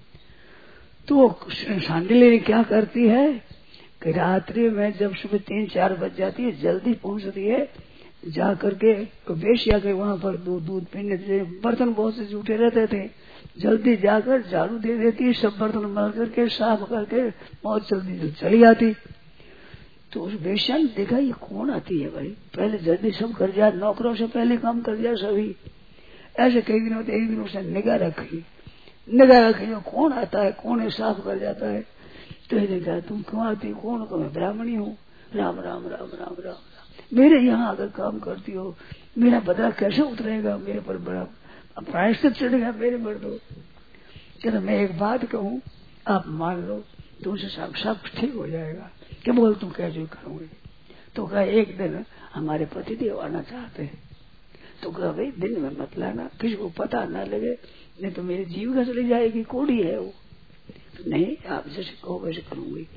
तो शांडिली ने क्या करती है कि रात्रि में जब सुबह 3-4 बज जाती है, जल्दी पहुंचती है, जा करके तो वेश्या के वहां पर दूध पीने से, बर्तन बहुत से जूठे रहते थे, जल्दी जाकर झाड़ू दे देती, सब बर्तन मल करके साफ करके बहुत जल्दी चली आती। तो उस वेश्या ने देखा ये कौन आती है भाई, पहले जल्दी सब कर जाए, नौकरों से पहले काम कर जाए सभी। ऐसे कई दिन होते, एक दिन उसने निगाह रखी, जो कौन आता है, कौन है, साफ कर जाता है। तो ये कहा तुम क्यों आती, कौन को, मैं ब्राह्मणी हूँ, राम राम राम राम राम, मेरे यहाँ आकर काम करती हो, मेरा बदला कैसे उतरेगा, मेरे पर बड़ा प्रायश्चित चढ़ेगा मेरे पर। तो कहते मैं एक बात कहूँ, आप मान लो, तुमसे सब ठीक हो जाएगा। क्या बोल तुम कैसे करोगे? तो कहा एक दिन हमारे पतिदेव आना चाहते हैं। तो कहा भाई दिन में मत लाना, किसी को पता ना लगे, नहीं तो मेरी जीविका चली जाएगी, कोढ़ी है वो। तो नहीं, आप जैसे कहो वैसे करूंगी।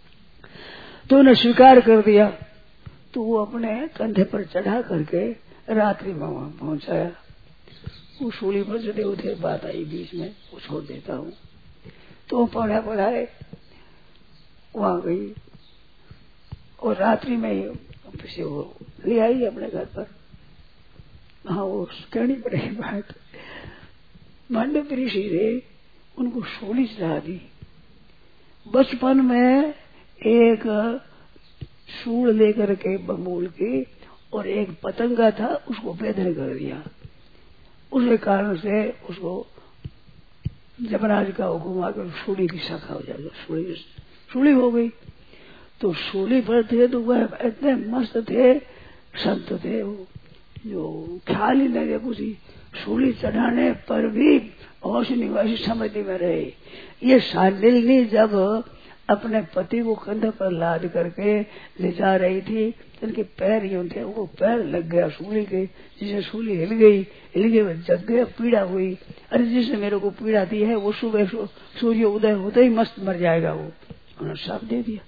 तो उन्हें स्वीकार कर दिया। तो वो अपने कंधे पर चढ़ा करके रात्रि में वहां पहुंचाया। वो सूली पर चढ़े उधर बात आई बीच में, वो छोड़ देता हूँ। तो पढ़ाए वहां गई और रात्रि में ही वो ले आई अपने घर पर। हाँ, वो कहनी पड़ेगी बात। मंडप ऋषि ने उनको सूली चढ़ा दी। बचपन में एक सूल लेकर के बमूल की और एक पतंगा था, उसको बेदन कर दिया। उसके कारण से उसको जमराज का हुक्म आकर सूली की शाखा हो जाएगी, सूली हो गई। तो सूली पर थे तो वह इतने मस्त थे, संत थे, वो जो ख्याल ही लगे कुछ, सूली चढ़ाने पर भी होश निवासी समझने में रहे। ये शांडिल्य जब अपने पति को कंधे पर लाद करके ले जा रही थी, तो उनके पैर यूं थे, वो पैर लग गया सूली के, जिसे सूली हिल गई, वह जग गया, पीड़ा हुई। अरे जिसने मेरे को पीड़ा दी है वो सुबह सूर्य उदय होते ही मस्त मर जाएगा। वो उन्होंने साफ दे दिया।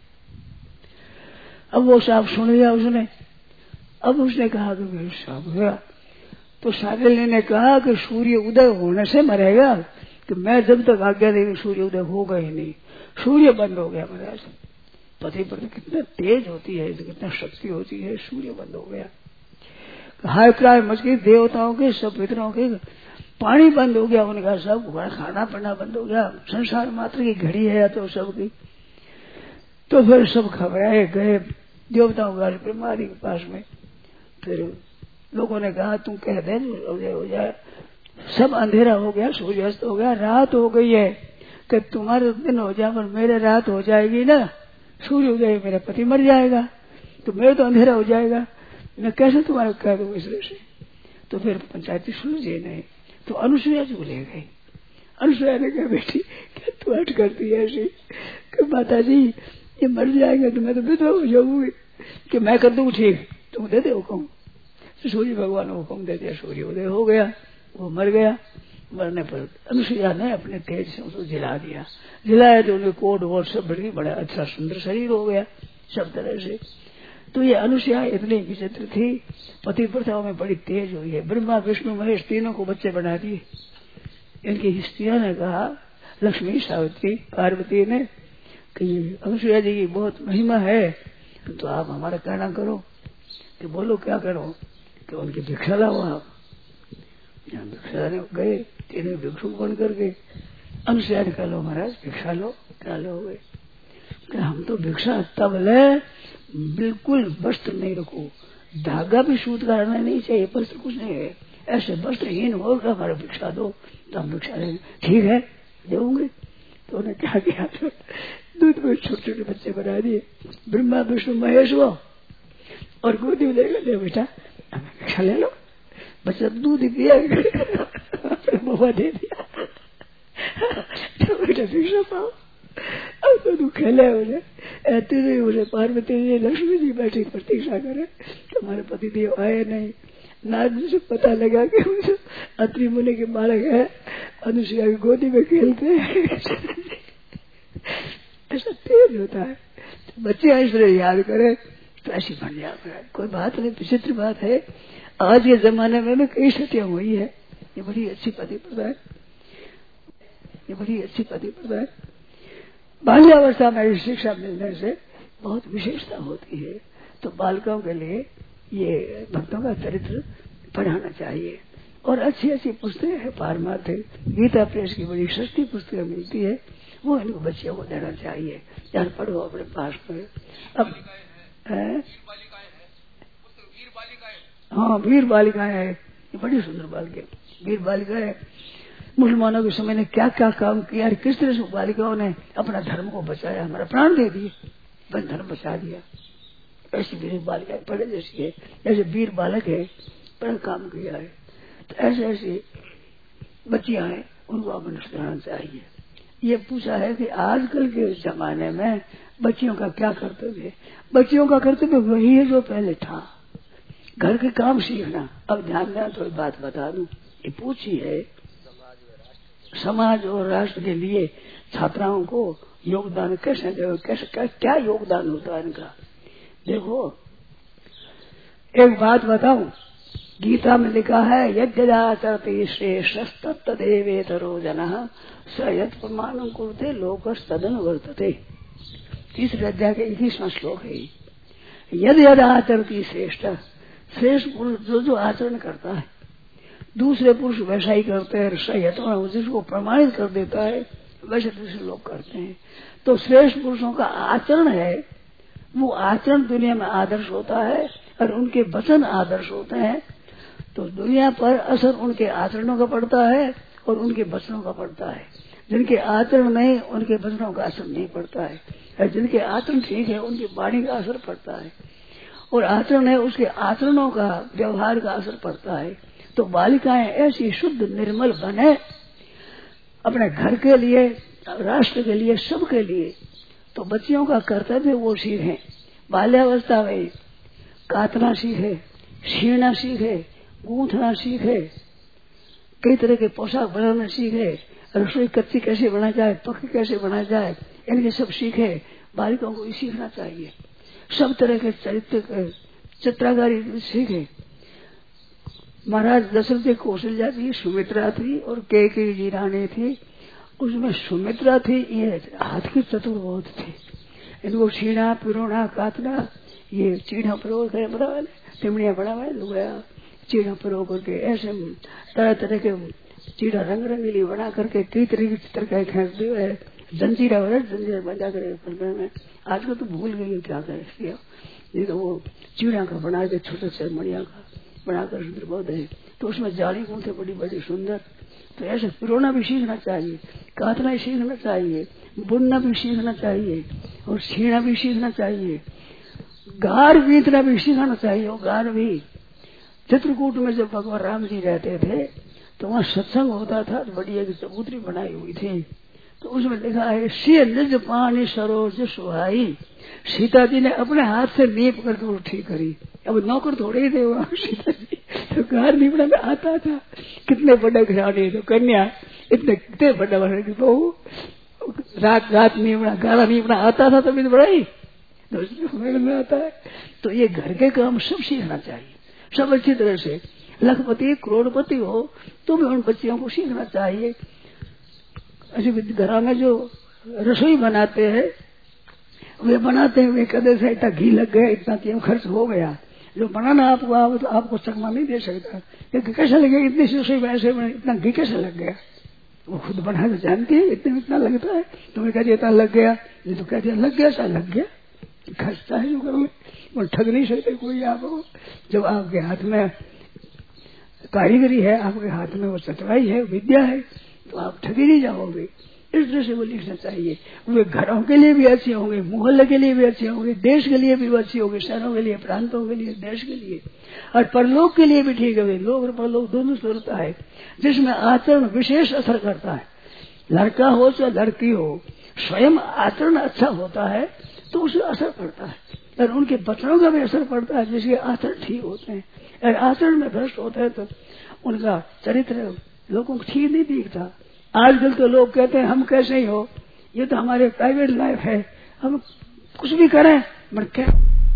अब वो साफ सुन लिया उसने। अब उसने कहा कि मेरे साफ गया। तो शांडिल्य ने कहा कि सूर्य उदय होने से मरेगा, कि मैं जब तक आज्ञा देगी सूर्य उदय होगा ही नहीं। सूर्य बंद हो गया महाराज। पति पर कितना तेज होती है, कितना शक्ति होती है, सूर्य बंद हो गया। हाय क्राय मच गई, देवताओं के सब पितरों के, पानी बंद हो गया उनका, सब खाना पीना बंद हो गया। संसार मात्र की घड़ी है तो सबकी। तो फिर सब घबराए गए देवताओं का ब्रह्मा जी के पास में। फिर लोगों ने कहा तुम कह दे हो जाए, सब अंधेरा हो गया, सूर्यास्त हो गया, रात हो गई है, कि तुम्हारे दिन हो जाए पर मेरे रात हो जाएगी ना, सूर्य हो जाएगा, मेरा पति मर जाएगा, तो मेरे तो अंधेरा हो जाएगा, मैं कैसे तुम्हारा कह दूंगा इस से। तो फिर पंचायती सूर्य जी ने तो अनुसुईया जी को ले गई। अनुसुईया ने कहा बेटी क्या तू हट करती है ऐसी, कि माता जी ये मर जाएगा तो मैं तो विधवा हो जाऊंगी, कि मैं कर दूं ठीक, तुम दे दे हुक्म। सूर्य भगवान ने हुक्म दे दिया, सूर्य उदय हो गया, वो मर गया। मरने पर अनुसुईया ने अपने तेज से उसको जिला दिया, जिलाया तो उन्हें कोट वोट सब बढ़ गई, बड़ा अच्छा सुंदर शरीर हो गया सब तरह से। तो ये अनुसुईया इतनी विचित्र थी, पति प्रथाओं में बड़ी तेज हुई है। ब्रह्मा विष्णु महेश तीनों को बच्चे बना दिए। इनकी स्त्रियों ने कहा, लक्ष्मी सावित्री पार्वती ने, कि अनुसुईया जी की बहुत महिमा है, तो आप हमारा कहना करो, कि बोलो क्या करो, कि उनकी भिक्षा लाओ आप। भिक्षा गए, तीनों भिक्षुक बन करके अनुसुईया ने कहा लो महाराज भिक्षा लो, क्या लोगे, कि हम तो भिक्षा तब ले बिल्कुल वस्त्र नहीं रखो, धागा भी सूत का रहना नहीं चाहिए, वस्त्र कुछ नहीं है, ऐसे वस्त्रहीन होकर हमारा भिक्षा दो, तो हम भिक्षा देंगे। ठीक है देंगे। तो उन्हें क्या किया, तो दूध में छोटे छोटे बच्चे बना दिए, ब्रह्मा विष्णु महेश वो, और गोदी में लेकर दे बेटा भिक्षा ले लो। बच्चा दूध पिया, बुआ दे दिया, तो बेटा भिक्षा पाओ। अब तो तू खेले उन्हें पार्वती जी लक्ष्मी जी बैठी प्रतीक्षा करे, तुम्हारे पति देव आए नहीं। नारद जी से पता लगा कि अत्रि मुनि के बालक है, अनुसुईया की गोदी में खेलते हैं। ऐसा तेज होता है, तो बच्चे ऐसे याद करे तो ऐसी बन जाता है। कोई बात नहीं, विचित्र बात है, आज के जमाने में भी कई सतियां हुई है। ये बड़ी अच्छी पति प्रदा है, ये बड़ी अच्छी पति प्रदा है। बाल्यावस्था में शिक्षा मिलने से बहुत विशेषता होती है, तो बालकों के लिए ये भक्तों का चरित्र पढ़ाना चाहिए। और अच्छी अच्छी पुस्तकें है, पारमार्थ गीता प्रेस की बड़ी सस्ती पुस्तकें मिलती है, वो इनको बच्चों को देना चाहिए, यार पढ़ो अपने पास में। अब हाँ वीर बालिकाएं है, ये बड़ी सुंदर बालिका, वीर बालिका है। मुसलमानों के समय ने क्या क्या काम किया, किस तरह से बालिकाओं ने अपना धर्म को बचाया, हमारा प्राण दे दिए, बस धर्म बचा दिया। ऐसी वीर बालिका पढ़े जैसी है, जैसे वीर बालक है, बड़ा काम किया है। तो ऐसे ऐसी बच्चियां हैं, उनको अपनाना चाहिए। ये पूछा है कि आजकल के जमाने में बच्चियों का क्या कर्तव्य है। बच्चियों का कर्तव्य वही है जो पहले था, घर के काम सीखना। अब ध्यान देना, थोड़ी बात बता दूं, ये पूछी है समाज और राष्ट्र के लिए छात्राओं को योगदान कैसे दें, कैसे क्या योगदान होता है इनका। देखो एक बात बताऊं, गीता में लिखा है यज्ञाचरति श्रेष्ठ तदेवेतरो जनः स यत् प्रमाणं कुरुते लोकस्तदनु वर्तते। तीसरे अध्याय के 21वां श्लोक है। यद आचरति श्रेष्ठ, श्रेष्ठ पुरुष जो आचरण करता है, दूसरे पुरुष वैसा ही करते हैं, सयत्व जिसको प्रमाणित कर देता है वैसे दूसरे लोग करते हैं। तो श्रेष्ठ पुरुषों का आचरण है, वो आचरण दुनिया में आदर्श होता है और उनके वचन आदर्श होते हैं। तो दुनिया पर असर उनके आचरणों का पड़ता है और उनके वचनों का पड़ता है। जिनके आचरण नहीं, उनके वचनों का असर नहीं पड़ता है, और जिनके आचरण ठीक है उनकी वाणी का असर पड़ता है, और आचरण है उसके आचरणों का, व्यवहार का असर पड़ता है। तो बालिकाएं ऐसी शुद्ध निर्मल बने अपने घर के लिए, राष्ट्र के लिए, सबके लिए। तो बच्चियों का कर्तव्य वो सीखें, बाल्यावस्था में कातना सीखे, छीना सीखे, गूंथना सीखे, कई तरह के पोशाक बनाना सीखे, रसोई कच्ची कैसे बना जाए, पक्की कैसे बना जाए, इनके सब सीखे। बालिकाओं को सीखना चाहिए, सब तरह के चरित्र चित्रकारी सीखे। महाराज दशरथ जी कौशल्या थी, सुमित्रा थी और कैकेयी जी रानी थी। उसमें सुमित्रा थी, ये हाथ की चतुर बहुत थी। इनको छीना पिरोना काटना, ये चीढ़ा पिरो बना, तिमड़िया बना लुगाया चीढ़ा पिरो करके, ऐसे तरह तरह के चीढ़ा रंग रंगीली बना करके कई तरह की चित्रकारी खींच दी है, जंजीरा जंजीर बजा कर में आजकल तो भूल गई क्या करे। नहीं तो वो चिड़िया का बना के छोटे से मड़िया का बनाकर सुंदर बहुत है, तो उसमें जाली गूंथे बड़ी बड़ी सुंदर। तो ऐसे पिरोना भी सीखना चाहिए, काटना भी सीखना चाहिए, बुनना भी सीखना चाहिए, और छीना भी सीखना चाहिए, गार बीतना भी सीखना चाहिए। और गार भी चित्रकूट में जब भगवान राम जी रहते थे तो वहाँ सत्संग होता था, तो बड़ी एक चबूतरी बनाई हुई थी, तो उसमें लिखा है से निज पानी सरोज सुहाई। सीता जी ने अपने हाथ से नीप करके वो ठीक करी। अब नौकर थोड़े ही थे वहाँ सीता जी, तो गार नीपना में आता था। कितने बड़े घराने तो कन्या, इतने बड़ा बड़ा की बहू, रात नीपना गारा नीपना आता था, तभी तो बड़ा ही में आता है। तो ये घर के काम सब सीखना चाहिए, सब अच्छी तरह से। लखपति करोड़पति हो तो भी उन बच्चियों को सीखना चाहिए। ऐसे घर में जो रसोई बनाते हैं वे बनाते हैं, वे कदे से इतना घी लग गया, इतना क्यों खर्च हो गया। जो बनाना आपको चकमा नहीं दे सकता, कैसे लगे इतनी रसोई में ऐसे इतना घी कैसे लग गया। वो खुद बना तो जानती है इतना लगता है, तुम्हें कहते इतना लग गया, ये तो कहते लग गया सा लग गया, खर्चा है जो कर ले, वो ठग नहीं सकते कोई आपको। जब आपके हाथ में कारीगरी है, आपके हाथ में वो चतुराई है, विद्या है, तो आप ठगी नहीं जाओगे। इस तरह से वो लिखना चाहिए। वे घरों के लिए भी अच्छे होंगे, मोहल्ले के लिए भी अच्छे होंगे, देश के लिए भी अच्छे होंगे, शहरों के लिए, प्रांतों के लिए, देश के लिए, और परलोक के लिए भी ठीक है। लोक और परलोक दोनों स्वरूपता है, जिसमें आचरण विशेष असर करता है। लड़का हो चाहे लड़की हो, स्वयं आचरण अच्छा होता है तो उसे असर पड़ता है, और उनके बचनों का भी असर पड़ता है, जिसके आचरण ठीक होते हैं। और आचरण में भ्रष्ट होता है तो उनका चरित्र लोगों को ठीक नहीं दिखता। आजकल तो लोग कहते हैं हम कैसे ही हो, ये तो हमारे प्राइवेट लाइफ है, हम कुछ भी करें मगर क्या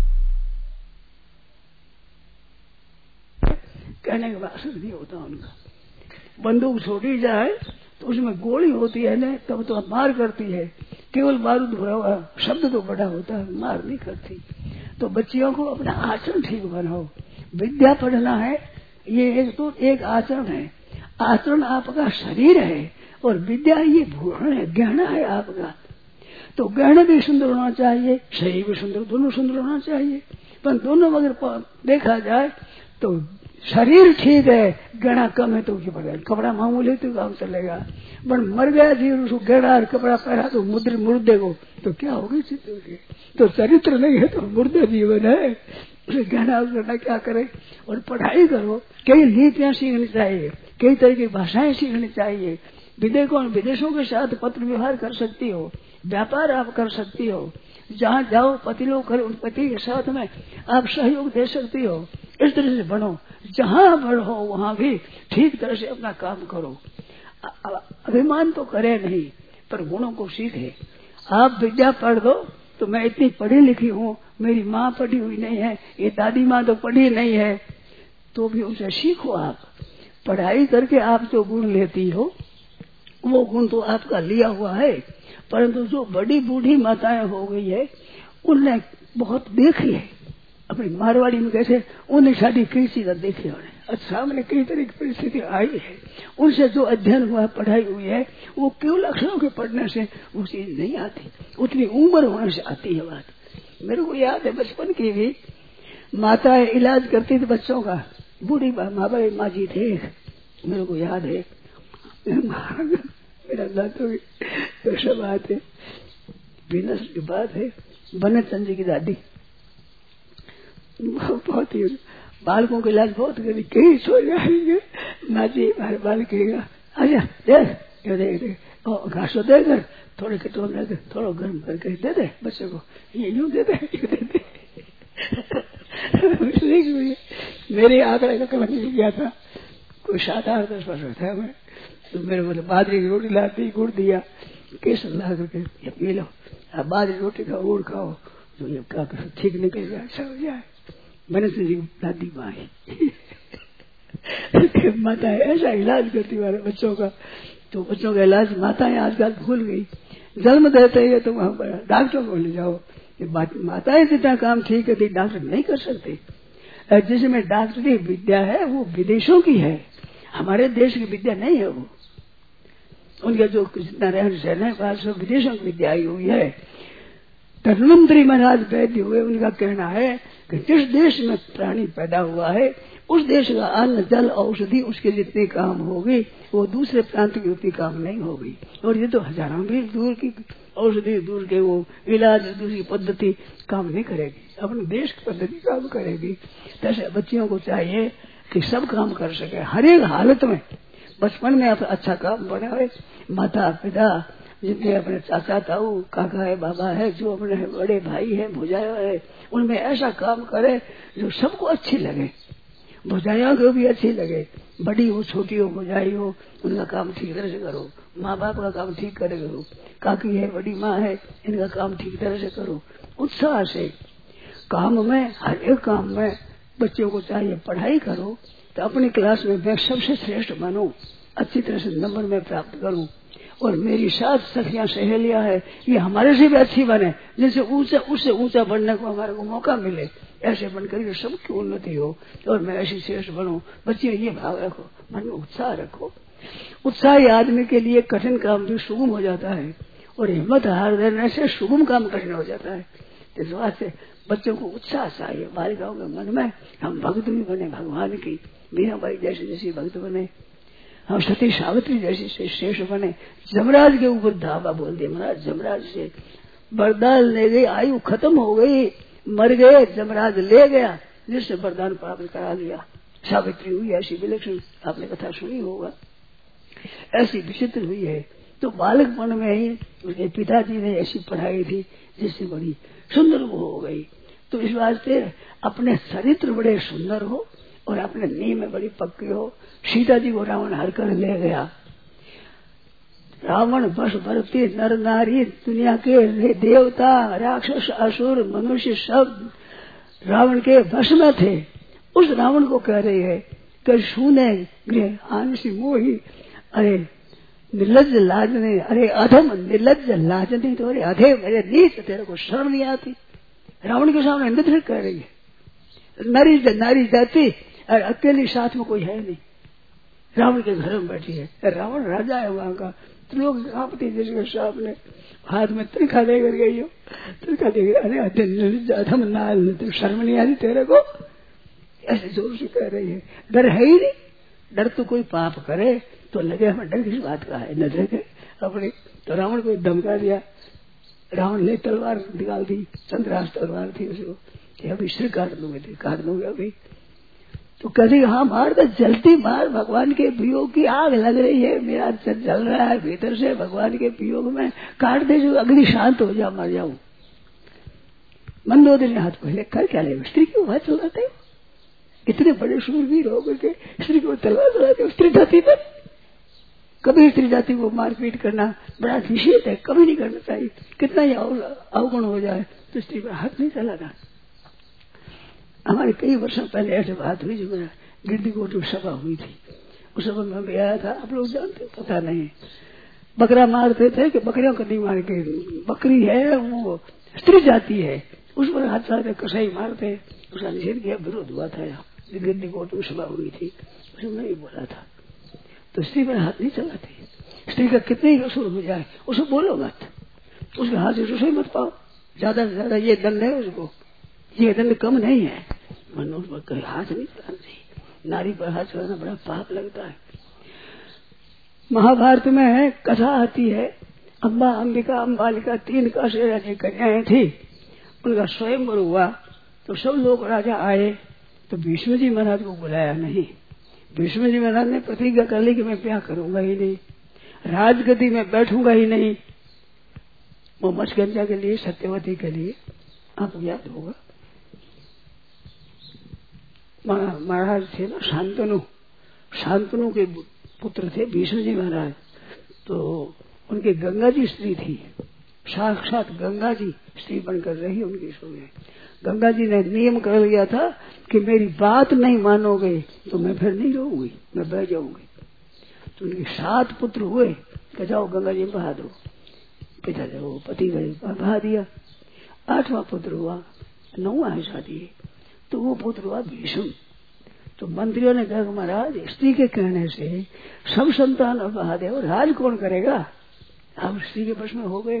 कहने के बाद असर नहीं होता उनका। बंदूक छोड़ी जाए तो उसमें गोली होती है ना, तब तो मार करती है, केवल बारूद भरा हुआ शब्द तो बड़ा होता है, मार नहीं करती। तो बच्चियों को अपना आचरण ठीक बनाओ। विद्या पढ़ना है, ये एक आचरण है। आचरण आपका शरीर है और विद्या ये भूषण है, गहना है आपका। तो गहना भी सुंदर होना चाहिए, शरीर भी सुंदर, दोनों सुंदर होना चाहिए। पर दोनों अगर देखा जाए तो शरीर ठीक है, गहना कम है तो क्या पड़ेगा, कपड़ा मामूली तो काम चलेगा। पर मर गया जीव, उसको गहना और कपड़ा पहना तो मुर्दे को तो क्या होगी चित्र की। तो चरित्र नहीं है तो मुर्दा जीवन है, उसे गहना करना क्या करे। और पढ़ाई करो, कई नीतियां सीखनी चाहिए, कई तरह की भाषाएं सीखनी चाहिए। विदेशों के साथ पत्र व्यवहार कर सकती हो, व्यापार आप कर सकती हो, जहाँ जाओ पति लोग करे उन पति के साथ में आप सहयोग दे सकती हो। इस तरह से बढ़ो, जहाँ बढ़ो वहाँ भी ठीक तरह से अपना काम करो। अभिमान तो करे नहीं पर गुणों को सीखे। आप विद्या पढ़ दो तो मैं इतनी पढ़ी लिखी हूँ, मेरी माँ पढ़ी हुई नहीं है, ये दादी माँ तो पढ़ी नहीं है, तो भी उनसे सीखो। आप पढ़ाई करके आप जो गुण लेती हो वो गुण तो आपका लिया हुआ है, परंतु जो बड़ी बूढ़ी माताएं हो गई है उनने बहुत देखी है। अपनी मारवाड़ी में कैसे उन्हें शादी कई चीज देखी उन्हें, अच्छा मैंने कई तरह की परिस्थिति आई है, उनसे जो अध्ययन हुआ पढ़ाई हुई है वो केवल अक्षरों के पढ़ने से वो चीज नहीं आती, उतनी उम्र होने से आती है बात। मेरे को याद है बचपन की भी माताएं इलाज करती थी बच्चों का, बूढ़ी माँ जी थे, मेरे को याद है मेरा दादू तो सब बात है, बिजनेस की बात है। बने चंद जी की दादी बहुत ही बालकों का इलाज बहुत करी, कहीं सो जाएंगे माँ जी हमारे बाल कहेगा आजा देख घास दे कर थोड़े कटोर में थोड़ा गर्म करके दे दे बच्चे को, ये यूं दे दे मेरे आंकड़े का कभी नहीं गया था, कोई 7-8 10 वर्ष था मैं, तो मेरे मतलब बाजरे की रोटी लाती, गुड़ दिया, केसर ला करके ये पी लो, अब बाजरे रोटी खाओ गुड़ खाओ तो ये क्या कर ठीक निकल जाए, अच्छा हो जाए। मैंने तो दादी माँ माताएं ऐसा इलाज करती हमारे बच्चों का। तो बच्चों का इलाज माताएं आजकल भूल गई, जन्म देते ही तुम डॉक्टर को ले जाओ, माताएं जितना काम ठीक है डॉक्टर नहीं कर सकते। जिसमें डॉक्टरी विद्या है वो विदेशों की है, हमारे देश की विद्या नहीं है वो। उनका जो जितना रहन सहन है वह सब विदेशों की विद्या आई हुई है। धन्वंतरी महाराज वैद्य हुए, उनका कहना है कि जिस देश में प्राणी पैदा हुआ है उस देश का अन्न जल औषधि उसके जितने काम होगी वो दूसरे प्रांत की उतनी काम नहीं होगी। और ये तो हजारों भी दूर की औषधि, दूर के वो इलाज, दूसरी पद्धति काम नहीं करेगी, अपने देश की पद्धति काम करेगी। जैसे बच्चियों को चाहिए कि सब काम कर सके, हर एक हालत में बचपन में आप अच्छा काम बनाए। माता पिता जितने अपने चाचा ताऊ काका है बाबा है जो अपने बड़े भाई है भुजाया है उनमें ऐसा काम करे जो सबको अच्छी लगे, भुजाइयों को भी अच्छी लगे, बड़ी हो छोटी हो भुजाई हो उनका काम ठीक तरह से करो, माँ बाप का काम ठीक करे करो, काकी है बड़ी माँ है इनका काम ठीक तरह से करो। उत्साह से काम में, हर एक काम में बच्चों को चाहिए पढ़ाई करो तो अपनी क्लास में मैं सबसे श्रेष्ठ बनूं, अच्छी तरह से नंबर में प्राप्त करूं और मेरी साथ सखियां सहेलियां है ये हमारे से भी अच्छी बने, जिनसे ऊंचा उससे ऊंचा बढ़ने को हमारे को मौका मिले, ऐसे बनकर सबकी उन्नति हो और मैं ऐसी श्रेष्ठ बनूं। बच्चियों ये भाव रखो, मन में उत्साह रखो। उत्साही आदमी के लिए कठिन काम भी सुगम हो जाता है और हिम्मत हार देने से सुगम काम कठिन हो जाता है। इस बात से बच्चों को उत्साह चाहिए। बालिकाओं के मन में हम भक्त भी बने भगवान की, मीराबाई जैसी भक्त बने, हम सती सावित्री जैसी से श्रेष्ठ बने। जमराज के ऊपर धावा बोल दिया, महाराज जमराज से वरदान ले गई, आयु खत्म हो गई, मर गए, जमराज ले गया जिससे वरदान प्राप्त करा लिया। सावित्री हुई ऐसी विलक्षण, आपने कथा सुनी होगा, ऐसी विचित्र हुई है। तो बालकपन में ही उसके पिताजी ने ऐसी पढ़ाई थी जिससे बड़ी सुंदर वो हो गई। तो इस वास्ते अपने चरित्र बड़े सुंदर हो और अपने नींव में बड़ी पक्की हो। सीता जी को रावण हर कर ले गया, रावण वश भरती नर नारी दुनिया के देवता राक्षस असुर मनुष्य सब रावण के वश में थे। उस रावण को कह रही है कि सुने गृह आंसी मोही, अरे निर्लज लाज नहीं, अरे अधम निर्लज लाज नहीं, तो अरे अधे मेरे नीच तेरे को शर्म नहीं आती। रावण के सामने नृत्य कर रही है, नारी जाति और अकेली साथ में कोई है नहीं, रावण के घर में बैठी है। रावण राजा है वहां का, तो लोग कांपते जिसके सामने हाथ में त्रिखा लेकर गई हो, त्रिखा लेकर अरे अधम नाल तो शर्म नहीं आ रही तेरे को, ऐसे जोर से कह रही है। डर है ही नहीं, डर तो कोई पाप करे तो लगे हमें डर किस बात का है, न देखे अपने। तो रावण को धमका दिया, रावण ने तलवार निकाल दी, चंद्रास तलवार थी उसको, अभी सिर काट दूंगे अभी। तो कहती हाँ मार तो जलती मार, भगवान के वियोग की आग लग रही है, मेरा जल रहा है भीतर से भगवान के वियोग में, काट दे जो अग्नि शांत हो जा, मर जाऊं। मंदोदरी ने हाथ पहले कर क्या ले, स्त्री क्यों हाथ चलाते हो, इतने बड़े शूरवीर हो करके स्त्री को तलवार चलाते हो। स्त्री जाति पर कभी स्त्री जाति को मारपीट करना बड़ा निषेध है, कभी नहीं करना चाहिए, कितना ही अवगुण हो जाए तो स्त्री पर हाथ नहीं चलाना। हमारे कई वर्षों पहले ऐसे बात हुई, जो मेरा गिरदीकोट में सभा हुई थी, उस सभा में भी आया था, आप लोग जानते पता नहीं, बकरा मारते थे कि बकरियों को नहीं मार के, बकरी है वो स्त्री जाति है उस पर हाथ चलाते कसाई मारते, उसका निषेध किया, विरोध हुआ था। यहाँ गिरदीकोट में सभा हुई थी, उसमें नहीं बोला था। तो स्त्री पर हाथ नहीं चलाते, स्त्री का कितने ही कसूर हो जाए उसे बोलो मत, उसके हाथ से रसोई मत पाओ, ज्यादा से ज्यादा ये दंड है उसको, ये दंड कम नहीं है। मनुष्य पर हाथ नहीं चलाते, नारी पर हाथ चलाना बड़ा पाप लगता है। महाभारत में कथा आती है, अम्बा अंबिका अम्बालिका 3 काशी राजा कन्याएं थी, उनका स्वयंवर हुआ तो सब लोग राजा आए, तो भीष्म जी महाराज को बुलाया नहीं। भीष्म जी महाराज ने प्रतिज्ञा कर ली कि मैं ब्याह करूंगा ही नहीं, राजगद्दी में बैठूंगा ही नहीं। वो मचगंजा के लिए, सत्यवती के लिए, आपको याद होगा महाराज थे ना शांतनु के पुत्र थे भीष्म जी महाराज, तो उनके गंगा जी स्त्री थी, साक्षात गंगा जी स्त्री बनकर रही उनकी समय। गंगा जी ने नियम कर लिया था कि मेरी बात नहीं मानोगे तो मैं फिर नहीं रहूंगी, मैं बह जाऊंगी। तो उनके 7 पुत्र हुए, कि जाओ गंगा जी बहा दो, पिता जो पति गए बहा दिया। 8वां पुत्र हुआ, 9वां है शादी, तो वो पुत्र हुआ भीष्म। तो मंत्रियों ने कहा महाराज स्त्री के कहने से सब संतान बहा दे और राज कौन करेगा? आप स्त्री के बस में हो गए।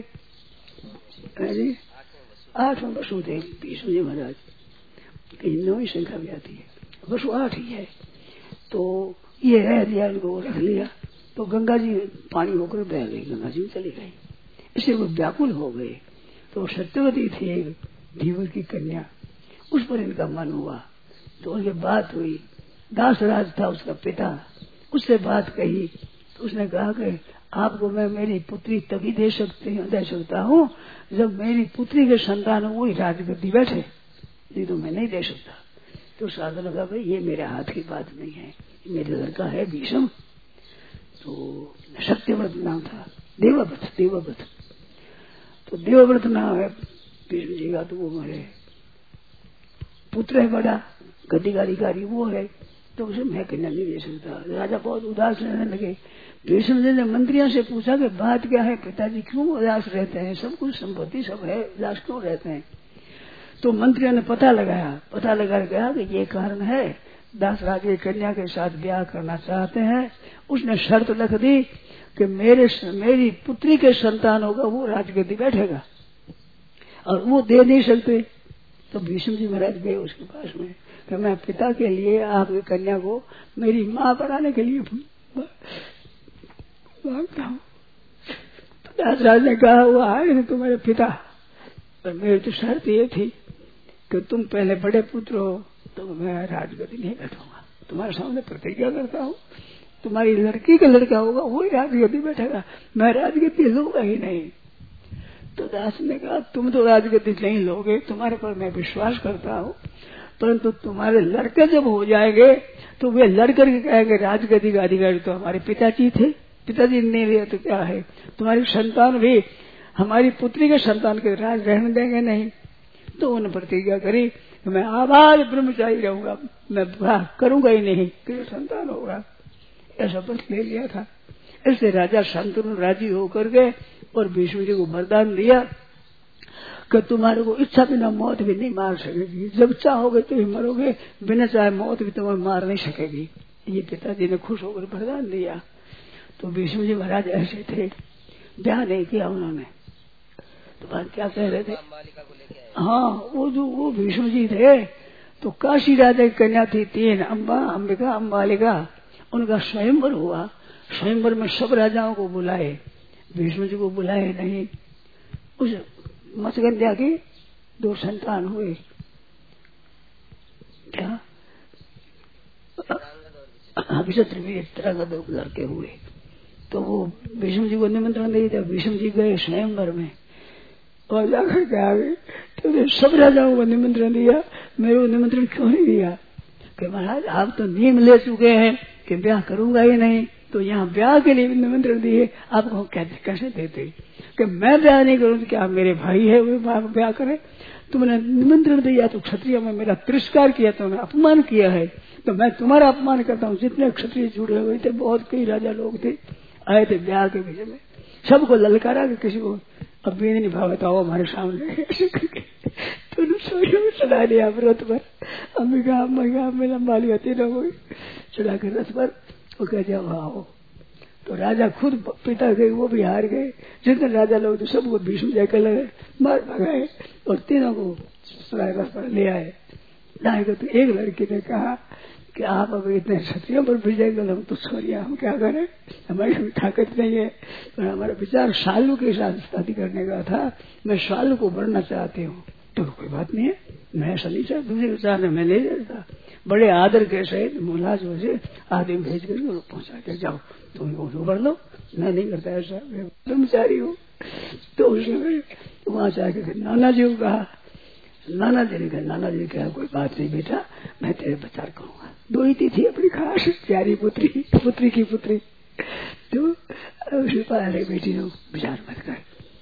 8 बसु थे भीष्म जी महाराज, 9 संख्या भी आती है, बसु 8 ही है। तो ये रह दिया, उनको रख लिया। तो गंगा जी पानी होकर बह गई, गंगा जी चली गई। इससे वो व्याकुल हो गए। तो सत्यवती थी एक धीवर की कन्या, उस पर इनका मन हुआ। तो उनसे बात हुई। दासराज था उसका पिता, उससे बात कही। तो उसने कहा कि आपको मैं मेरी पुत्री तभी दे सकता हूँ जब मेरी पुत्री के संतान वही राजगद्दी बैठे, नहीं तो मैं नहीं दे सकता। तो साधु ने कहा भाई ये मेरे हाथ की बात नहीं है, मेरे लड़का है भीष्म। तो सत्यव्रत नाम था, देवव्रत। तो देवव्रत नाम है भीष्म जी का। तो वो मेरे पुत्र है, बड़ा गद्दीगारी वो है, तो उसे मैं कन्या नहीं दे सकता। राजा बहुत उदास रहने लगे। भीष्म जी ने मंत्रियों से पूछा कि बात क्या है, पिताजी क्यों उदास रहते हैं, सब कुछ संपत्ति सब है, उदास क्यों रहते हैं? तो मंत्रियों ने पता लगा कहा कि ये कारण है, दासराज की कन्या के साथ ब्याह करना चाहते हैं। उसने शर्त रख दी कि मेरी पुत्री के संतान होगा वो राजगद्दी बैठेगा, और वो दे नहीं सकते। तो भीष्म जी महाराज गए उसके पास में कि मैं पिता के लिए आपकी कन्या को मेरी माँ बनाने के लिए मांगता हूँ। तो दासराज ने कहा वो आए तुम्हारे पिता, पर मेरी तो शर्त ये थी कि तुम पहले बड़े पुत्र हो, तो मैं राजगद्दी नहीं बैठूंगा। तुम्हारे सामने प्रतिज्ञा करता हूँ, तुम्हारी लड़की का लड़का होगा वही राजगद्दी बैठेगा, मैं राजगद्दी लूंगा ही नहीं। तो दास ने कहा तुम तो राजगद्दी नहीं लोगे, तुम्हारे पर मैं विश्वास करता हूँ, परंतु तुम्हारे लड़के जब हो जाएंगे तो वे लड़कर के कहेंगे राजगद्दी का अधिकारी तो हमारे पिताजी थे, पिताजी नहीं रहे तो क्या है, तुम्हारी संतान भी हमारी पुत्री के संतान के राज रहने देंगे नहीं। तो उन्होंने प्रतिज्ञा करी कि मैं आबाद ब्रह्मचारी रहूंगा, मैं विवाह करूंगा ही नहीं, कि संतान होगा। ऐसा व्रत ले लिया था। इससे राजा शांतनु राजी होकर के और भीष्म जी को वरदान दिया कि तुम्हारे को इच्छा बिना मौत भी नहीं मार सकेगी, जब चाहोगे तो ही मरोगे, बिना चाहे मौत भी तुम्हें मार नहीं सकेगी। ये पिताजी ने खुश होकर वरदान दिया। तो भीष्म जी महाराज ऐसे थे, ब्याह नहीं किया उन्होंने। तो बात क्या कह रहे थे? हाँ, वो भीष्म जी थे तो काशी राजा की कन्या थी 3, अंबिका, अम्बालिका। उनका स्वयंवर हुआ। स्वयंवर में सब राजाओं को बुलाए, भीष्म जी को बुलाए नहीं। उस मत्स्यगंधा के 2 संतान हुए, क्या तरंगद लड़के हुए। तो वो भीष्म जी को निमंत्रण दे दिया। भीष्म जी गए स्वयंवर में और जाकर के आ गए। तो सब राजाओं को निमंत्रण दिया, मेरे को निमंत्रण क्यों नहीं दिया? कि महाराज आप तो नियम ले चुके हैं कि ब्याह करूंगा ही नहीं, तो यहाँ ब्याह के लिए भी निमंत्रण दिए, आपको कैसे देते? कि मैं ब्याह नहीं करूँ तो क्या मेरे भाई है वो ब्याह करे? तुमने निमंत्रण दिया तो क्षत्रिय में मेरा तिरस्कार किया, तुमने अपमान किया है, तो मैं तुम्हारा अपमान करता हूँ। जितने क्षत्रिय जुड़े हुए थे, बहुत कई राजा लोग थे, आए थे ब्याह के विषय में, सबको ललकारा कि किसी को अब भी नहीं भावता हो हमारे सामने। तो चढ़ा दिया व्रत पर, अंबिका मेरा माली होती न हुई, चढ़ा के रथ पर वो कह जाओ आओ। तो राजा खुद पिता गए, वो भी हार गए। जितने राजा लोग थे सबको भीष्म जाकर लगे, मार भगाए और तीनों को रथ पर ले आए। लाएगा तो एक लड़की ने कहा कि आप अगर इतने क्षत्रियों पर विजय हम तो छोड़िए, हम क्या करें, हमारी भी ताकत नहीं है। पर हमारा विचार शालू के साथ शादी करने का था, मैं शालू को बढ़ना चाहती हूँ। तो कोई बात नहीं है, मैं ऐसा नहीं चाहता, दूसरे विचार में मैं नहीं जाता। बड़े आदर के सहित मुलाज से आदमी भेज कर पहुंचा के जाओ, तुम उनको बढ़ लो, मैं नहीं करता ऐसा, मैं ब्रह्मचारी हूँ। तो उसने वहां जाकर नाना जी को कहा। नाना जी ने कहा, नाना जी ने कहा कोई बात नहीं बेटा, मैं तेरे विचार करूंगा। 2 ही थी अपनी खास प्यारी पुत्री की पुत्री। तो उसने कहा बेटी ने विचार मत कर,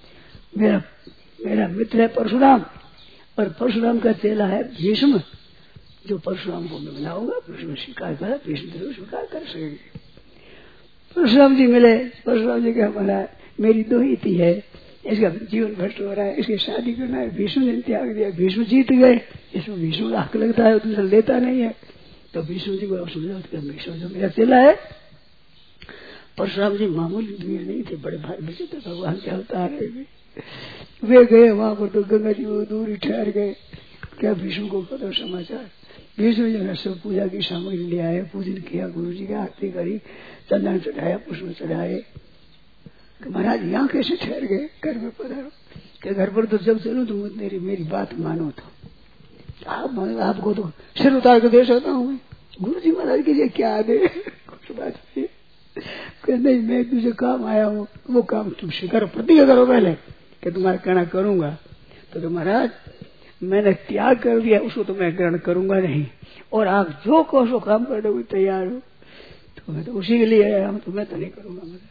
मेरा मित्र है परशुराम, और परशुराम का चेला है भीष्म, जो परशुराम को मैं मिलाऊंगा, भीष्म स्वीकार करा, भीष्म जरूर स्वीकार कर सकेंगे। परशुराम जी मिले। परशुराम जी क्या बोला, मेरी 2 ही थी है, इसका जीवन भ्रष्ट हो रहा है, इसकी शादी करना है। भीष्म ने त्याग दिया, भीष्म जीत गए। इसमें भीष्म का हक लगता है, दूसरा लेता नहीं है। तो विष्णु जी को समझाओ कि विष्णु जो मेरा चेला है। परशुराम जी मामूली वीर नहीं थे, बड़े भाई विचित्र भगवान के अवतार है। वे गए वहां पर तो गंगा जी वो दूर ही ठहर गए। क्या विष्णु को पता समाचार? विष्णु जी ने सब पूजा की सामग्री ले आए, पूजन किया, गुरु जी की आरती करी, चंदन चढ़ाया, पुष्प चढ़ाए। महाराज यहाँ कैसे ठहर गए? घर में पधारो। क्या घर पर तो जब चलूं तो मेरी बात मानो। तो आपको तो सिर उतार कर दे सकता हूँ। गुरु जी महाराज के लिए क्या दे? कुछ बात नहीं। नहीं, मैं तुझे काम आया हूँ, वो काम तुम स्वीकार प्रतिज्ञा करो पहले कि तुम्हारा कहना करूंगा। तो महाराज मैंने त्याग कर दिया, उसको तो मैं ग्रहण करूंगा नहीं, और आप जो कहो सो काम करने को तैयार हो। तो मैं तो उसी के लिए आया हूँ, तो मैं तो नहीं करूंगा महाराज।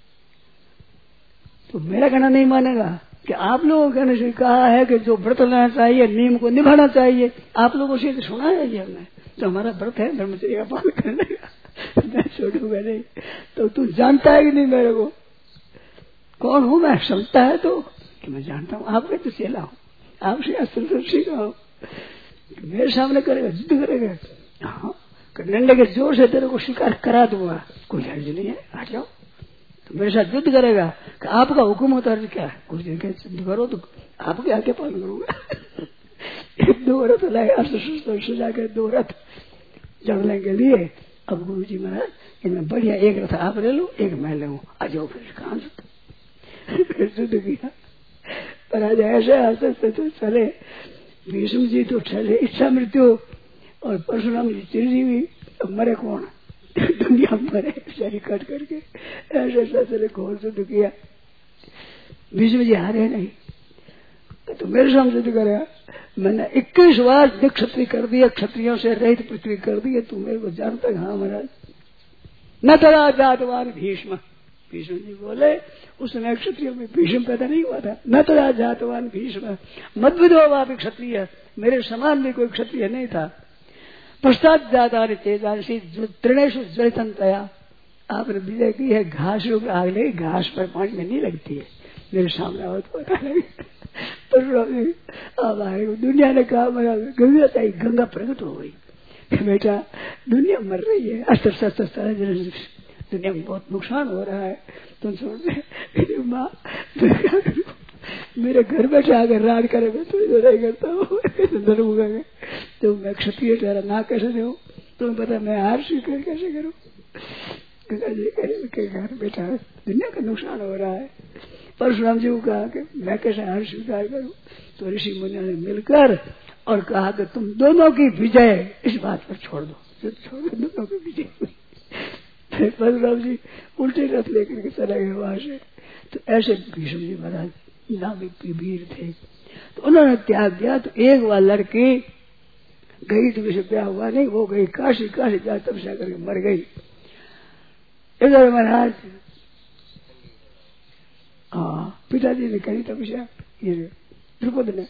तो मेरा कहना नहीं मानेगा कि आप लोगों कहने से कहा है कि जो व्रत लेना चाहिए, नियम को निभाना चाहिए। आप लोगों से सुना है ये हमने, तो हमारा व्रत है ब्रह्मचर्य का पालन करने का, मैं छोड़ूंगा नहीं। तो तू जानता है कि नहीं मेरे को? कौन हूं मैं? समझता है तो कि मैं जानता हूँ, आपके तो चेला हूँ, आपसे अस्त्र सीखा हूँ। मेरे सामने करेगा, जिद करेगा, हाँ डंडे के जोर से तेरे को स्वीकार करा दूंगा, कोई हर्ज नहीं है, आ जाओ। तो मेरे साथ युद्ध करेगा कि आपका हुक्म होता है क्या? गुरु जी के युद्ध करो तो आपके आगे पालन करूंगा। 2 रथ लाए, अस्त्र सजा के 2 रथ जड़ने के लिए। अब गुरु जी महाराज इनमें बढ़िया एक रथ आप ले लो, एक मैं ले लूं, आ जाओ फिर कहां से? फिर युद्ध किया। पर आज ऐसे हंसते तो चले। भीष्म जी तो चले इच्छा मृत्यु, और परशुराम जी चिरजीवी। अब मरे कौन? दुनिया मरे शरीर कट करके। ऐसे चले, घोर युद्ध किया। भीष्म जी हारे नहीं, तो मेरे सामने युद्ध करेगा। मैंने 21 बार क्षत्रिय कर दिया, क्षत्रियों से रहित पृथ्वी कर दी। तू मेरे को जानता है? हाँ महाराज। न तदा जातवान भीष्म, भीष्म जी बोले उस समय क्षत्रियों में भीष्म पैदा नहीं हुआ था। न तदा जातवान भीष्म मद्विदो वापि क्षत्रिय, मेरे समान भी कोई क्षत्रिय नहीं था। पश्चात जाता तेजांशी तृणेशु ज्वलितंतया, आपने विजय की है। घास आग लगी, घास पर पानी में नहीं लगती है, मेरे सामने आओ तो पता लगे। अब आए दुनिया ने कहा गंगा चाहिए, गंगा प्रकट हो गई। बेटा दुनिया मर रही है, अस्त्र दुनिया में बहुत नुकसान हो रहा है, तुम छोड़ दे। माँ मेरे घर बैठे आकर राज करे, मैं तो नहीं करता हूँ, डरूंगा तो मैं क्षत्रिय ठहरा ना कैसे दे? तुम्हें पता मैं हार स्वीकार कैसे करूँ? घर बैठा है, दुनिया का नुकसान हो रहा है। परशुराम जी को कहा कि मैं कैसे हार स्वीकार करूं? तो ऋषि मुनियों ने मिलकर और कहा कि तुम दोनों की विजय इस बात पर छोड़ दो, छोड़ दो, दोनों की विजय हुई। फिर परशुराम जी उल्टे रथ लेकर के चले गए वहां से। तो ऐसे भीष्म जी महाराज नामिक वीर थे, तो उन्होंने त्याग दिया। तो एक बार लड़की गई तो विषय ब्याह हुआ नहीं, वो गई काशी, काशी जा तपस्या करके मर गई। इधर महाराज पिताजी ने करी तपस्या, ये द्रुपद ने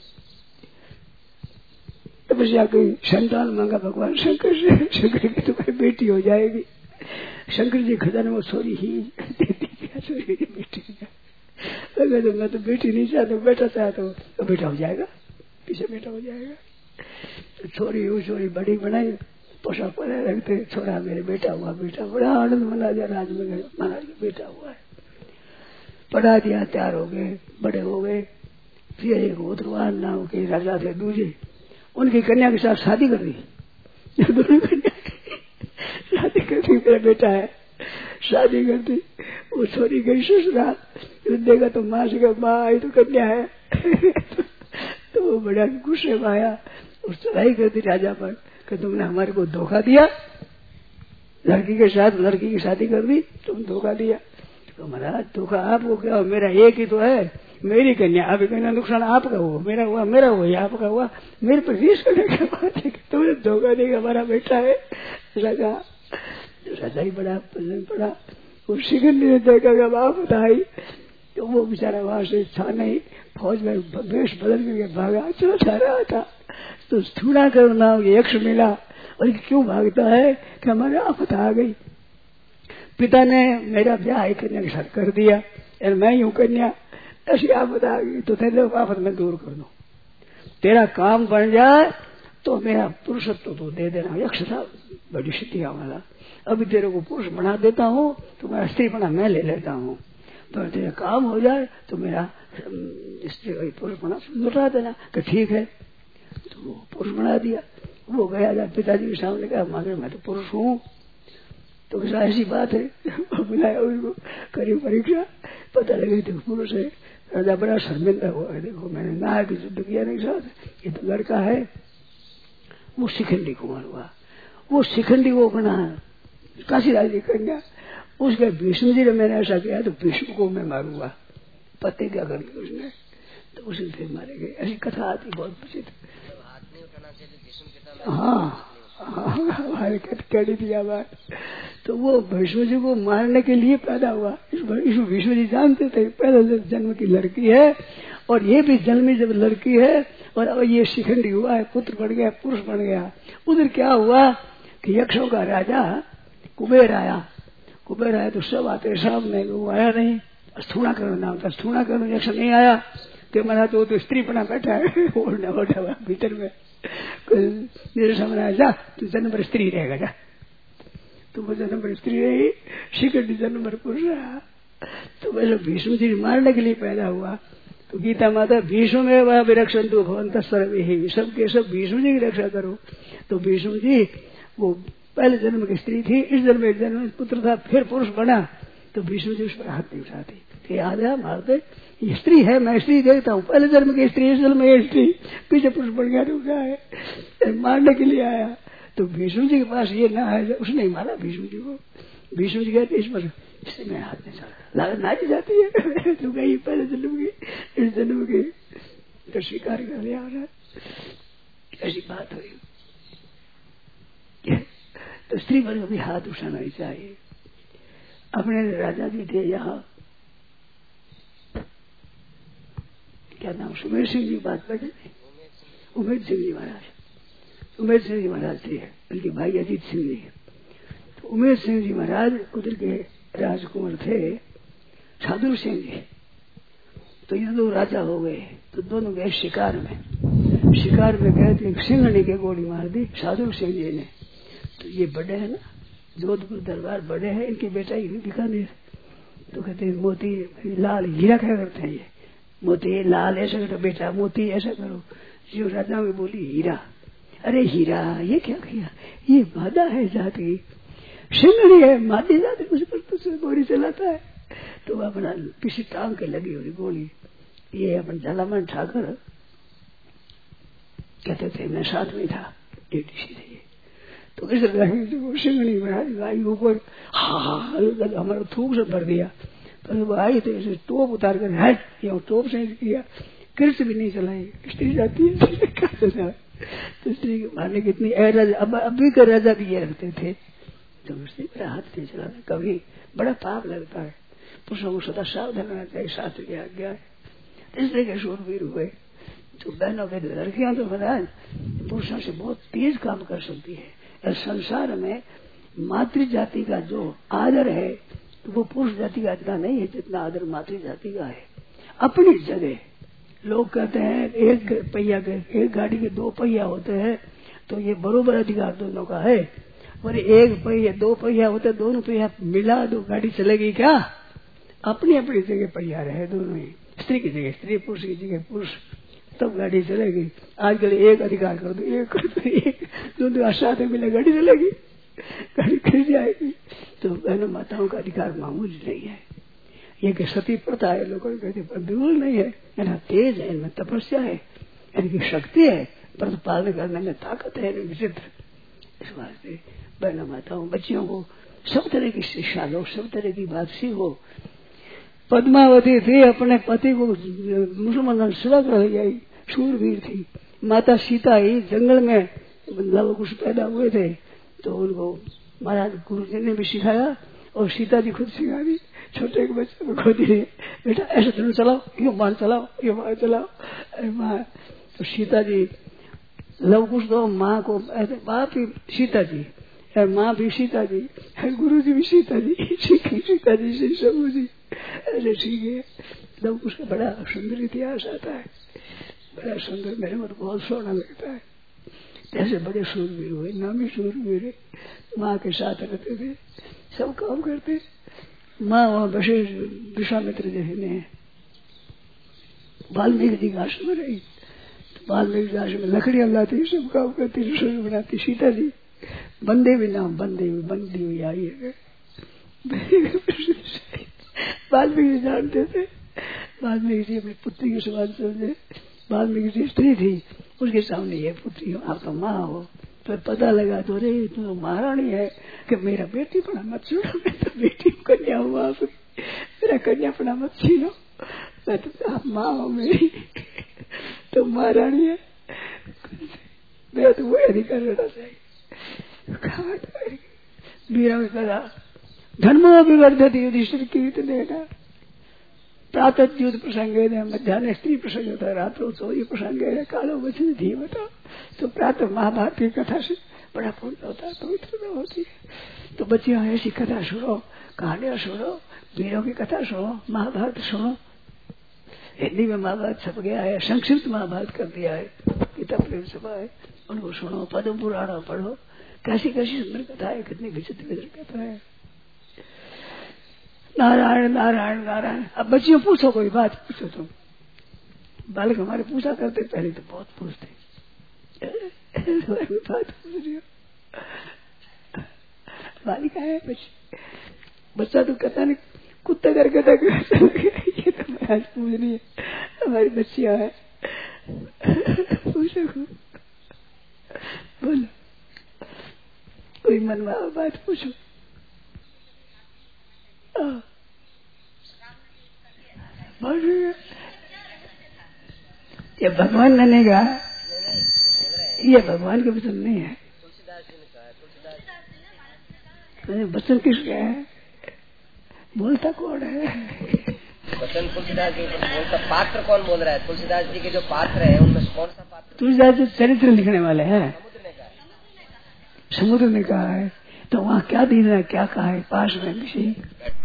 तपस्या की, संतान मांगा भगवान शंकर से। शंकर की तुम्हारी बेटी हो जाएगी। शंकर जी खजाने में सोरी ही सोरी की बेटी हो जाए। तो मैं तो बेटी नहीं चाहता, बेटा चाहता हूँ, तो बेटा हो जाएगा, पीछे बेटा हो जाएगा। तो छोरी वो छोरी बड़ी बनाई, पोषा पड़े रखते, छोरा मेरे बेटा हुआ, बेटा बड़ा आनंद मना दिया। राज में गए, महाराज बेटा हुआ है, पढ़ा दिया, तैयार हो गए, बड़े हो गए। फिर एक उतरवान नाम के राजा थे दूजे, उनकी कन्या के साथ शादी कर दी। दोनों कन्या शादी कर दी, मेरा बेटा है, शादी कर दी। वो छोरी गई ससुराल, देखा तो माँ से माँ ये तो कन्या है। तो वो बड़ा गुस्से में आया, उस चढ़ाई कर दी राजा पर कि तुमने हमारे को धोखा दिया, लड़की के साथ लड़की की शादी कर दी, तुम धोखा दिया। तो महाराज धोखा आपको क्या हो, मेरा एक ही तो है, मेरी कन्या, आपकी कन्या, नुकसान आपका हुआ, मेरा हुआ, मेरा हुआ, आपका हुआ, मेरे पर रीस करने की बात है कि तुमने धोखा देगा, हमारा बेटा है। राजा ही बड़ा पसंद पड़ा। उस सिकंदी ने देखा कि आप बताई, तो वो बेचारा वहां से था नहीं, फौज में वेश बदल करके भागा, चला रहा था। तो थूड़ा कर नाम यक्ष मिला, और क्यों भागता है कि हमारे आफत आ गई, पिता ने मेरा ब्याह एक कन्या के साथ कर दिया, और मैं यूं कन्या, ऐसी आफत आ गई, तो तेरे आफत में दूर कर दो, तेरा काम बन जाए तो मेरा पुरुषत्व तो दे देना। यक्ष था बड़ी सिद्धियां वाला, अभी तेरे को पुरुष बना देता हूँ, तो मेरा स्त्रीपना मैं ले लेता हूँ, पर तेरा काम हो जाए तो मेरा स्त्री पुरुष बना लुटा देना। तो ठीक है, तो वो पुरुष बना दिया। वो गया जब पिताजी के सामने कहा, मांगे मैं तो पुरुष हूँ। तो ऐसी बात है, बुलाया उसको, करी परीक्षा, पता लगे तो पुरुष है। राजा बड़ा शर्मिंदा हुआ है, देखो मैंने नायक युद्ध किया नहीं साथ, ये तो लड़का है। वो शिखंडी कुमार हुआ, वो शिखंडी वो बना काशी राज्य कन्या। उसके भीष्म जी ने मैंने ऐसा किया तो भीष्म को मैं मारूंगा, पत्ते क्या कर दिया उसने, तो उसे फिर मारे गए। ऐसी कथा आती बहुत प्रसिद्ध। हाँ कैडी दिया बात। तो वो भीष्म जी को मारने के लिए पैदा हुआ। इसको भीष्म जी जानते थे पहले जन्म की लड़की है, और ये भी जन्मी जब लड़की है, और अब ये शिखंडी हुआ है, पुत्र बन गया, पुरुष बन गया। उधर क्या हुआ कि यक्षों का राजा कुबेर आया। कुबेर आया तो सब आते, सब में वो आया नहीं। स्थूणाकरण नाम था, स्थूणाकरण यक्ष नहीं आया कि मना तो स्त्री बना बैठा है ओढ़ा भीतर में। मेरे सामने जा, तू जन्म पर स्त्री रहेगा, जा तू जन्म पर स्त्री रही, शिखंडी जन्म पर पुरुष रहा। तो वैसे भीष्म जी मारने के लिए पैदा हुआ। तो गीता माता भीष्म में वह विरक्षण तो भवंत सर्वे ही, सबके सब भीष्म जी की रक्षा करो। तो भीष्म जी वो पहले जन्म की स्त्री थी, इस जन्म में पुत्र था, फिर पुरुष बना। तो भीष्म जी उस पर हाथ नहीं उठाते, याद है मारते, ये स्त्री है, मैं स्त्री देखता हूँ, पहले जन्म की स्त्री, इस जन्म में स्त्री, पीछे पुरुष बन गया तो क्या है, मारने के लिए आया। तो भीष्म जी के पास ये ना है, उसने ही मारा भीष्म जी को। भीष्म जी कहते इस पर इससे मैं हाथ नहीं चला, लागत नाची जाती है तो गई पहले जन्म की, इस जन्म की तो स्वीकार कर लिया। ऐसी बात हुई। तो स्त्री वर्ग भी हाथ उठाना ही चाहिए। अपने राजा जी थे यहाँ, क्या नाम, सुमेर सिंह जी बात करते थे, उमेर सिंह जी महाराज, उमेर सिंह जी महाराज थे, उनके भाई अजीत सिंह जी। तो उमेर सिंह जी महाराज उधर के राजकुमार थे, साधु सिंह जी। तो ये दो राजा हो गए। तो दोनों गए शिकार में, शिकार में गए तो एक सिंहनी के गोली मार दी साधु सिंह जी ने। तो ये बड़े है ना, जोधपुर दरबार बड़े हैं, इनकी बेटा ही बीकानेर। तो कहते हैं मोती लाल हीरा क्या करते हैं, ये मोती लाल ऐसा करो, बेटा मोती ऐसा करो। जो राजा में बोली हीरा, अरे हीरा ये क्या किया, ये मादा है जाति, सिंगड़ी है मादी जाति, उस पर तो गोली चलाता है। तो वह अपना पीछे टांग के लगी हुई गोली। ये अपन झालामन ठाकर कहते थे, मैं साथ में था, डीसी थे। तो इस सिंगड़ी महाराज आई ऊपर, हमारा थूक से भर दिया। तो वो आई तो इसे टोप उतार कर हट, टोप से किया, किर्च भी नहीं चलाई, स्त्री जाती है। तो स्त्री मारने की इतनी अभी के राजा भी ये रखते थे। तो स्त्री पर हाथ नहीं चलाना, कभी बड़ा पाप लगता है। पुरुषों को सदा सावधान रहना चाहिए, शास्त्र की आज्ञा है। इस तरह के शूरवीर हुए। तो बहनों के लड़कियां तो महाराज पुरुषों से बहुत तेज काम कर सकती है। और संसार में मातृ जाति का जो आदर है तो वो पुरुष जाति का इतना नहीं है जितना आदर मातृ जाति का है। अपनी जगह लोग कहते हैं एक पहिया के, एक गाड़ी के दो पहिया होते हैं तो ये बरोबर अधिकार दोनों का है। और एक पहिया दो पहिया होते, दोनों पहिया मिला दो गाड़ी चलेगी क्या? अपनी अपनी जगह पहिया रहे दोनों ही, स्त्री की जगह स्त्री, पुरुष की जगह पुरुष, तब गाड़ी चलेगी। आजकल एक अधिकार कर दो, एक कर दो, एक दोनों साथ में मिले गाड़ी चलेगी, गाड़ी खिल जाएगी। तो बहनों माताओं का अधिकार मामूली नहीं है। ये कि सती प्रथा है, लोगों कहते पर बिल्कुल नहीं है। इनका तेज है, इनमें तपस्या है, इनकी शक्ति है, पर पालन करने में ताकत है विचित्र। इस वास्ते बहनों माताओं बच्चियों को सब तरह की शिक्षा लो, सब तरह की बात सीखो। पद्मावती थी, अपने पति को मुसलमान सेवा कर गई, शूरवीर थी। माता सीता ही जंगल में लव कुश पैदा हुए थे तो उनको महाराज गुरु जी ने भी सिखाया और सीता जी खुद सिखा दी। छोटे के बच्चे को खोदी रही, बेटा ऐसे धनुष चलाओ, ये मार चलाओ, ये मार चलाओ। अरे माँ, तो सीता जी लव कुश दो माँ को, ऐसे बाप ही सीता जी, माँ भी सीता जी, गुरु जी भी सीता जी, सीता जी श्री सबू जी, ऐसे ठीक है। लव कुश का बड़ा सुंदर इतिहास आता है, बड़ा सुंदर, मेरे को तो बहुत सोना लगता है। जैसे बड़े शूरवीर हुए, नामी शूरवीर, माँ के साथ रहते थे, सब काम करते। माँ वहाँ बसे विश्वामित्र जैसे ने वाल्मीकि जी का आश्रम रही, तो वाल्मीकि जी आश्रम में लकड़ियां लाती, सब काम करती, रसोई बनाती। सीता जी बंदे भी नाम बंदी हुई आई है। वाल्मीकि जी जानते थे, वाल्मीकि जी अपनी पुत्री के समान समझे। वाल्मीकि जी स्त्री थी, उसके सामने ये पुत्री हो, आप तो माँ हो। तो पता लगा तो रे तू महारानी है कि मेरा बेटी पड़ा मत छीनो, मैं तो बेटी कन्या हूँ, आप मेरा कन्या पड़ा मत छीनो, मैं तो आप माँ हो मेरी, तो महारानी है, मेरा तो वही अधिकार रहना चाहिए। मीरा ने कहा धर्मो विवर्धति युधिष्ठिर कीर्तने प्रातः युद्ध प्रसंग है, मध्यान्ह स्त्री प्रसंग होता है, रात्रो चौरी प्रसंग है, कालो वचन धीमता। तो प्रातः महाभारत की कथा से बड़ा पुण्य होता है, पवित्रता होती है। तो बच्चियों ऐसी कथा सुनो, कहानियां सुनो, वीरों की कथा सुनो, महाभारत सुनो। हिंदी में महाभारत छप गया है, संक्षिप्त महाभारत कर दिया है, गीता प्रेम सभा है, उनको सुनो, पद्म पुराण पढ़ो, कैसी कैसी सुंदर कथा है, कितनी विचित्र विचित्र कथा है। नारायण नारायण नारायण। अब बच्चियों पूछो, कोई बात पूछो तुम। बालक हमारे पूछा करते, पहले तो बहुत पूछते, बात पूछ रही हो, बालिका है बच्ची, बच्चा तो कहता नहीं कुत्ता करके तक ये तो महाराज पूछ रही है, हमारी बच्चियां है। पूछो बोलो, कोई मनवा बात पूछो। ये भगवान ने कहा, ये भगवान के वचन नहीं है। वचन किसका है? बोलता कौन है? वचन तुलसीदास जी बोलता, पात्र कौन बोल रहा है? तुलसीदास जी के जो पात्र है उनमें कौन सा पात्र? तुलसीदास जी चरित्र लिखने वाले हैं, समुद्र ने कहा है। तो वहाँ क्या दीना, क्या कहा है? पास में किसी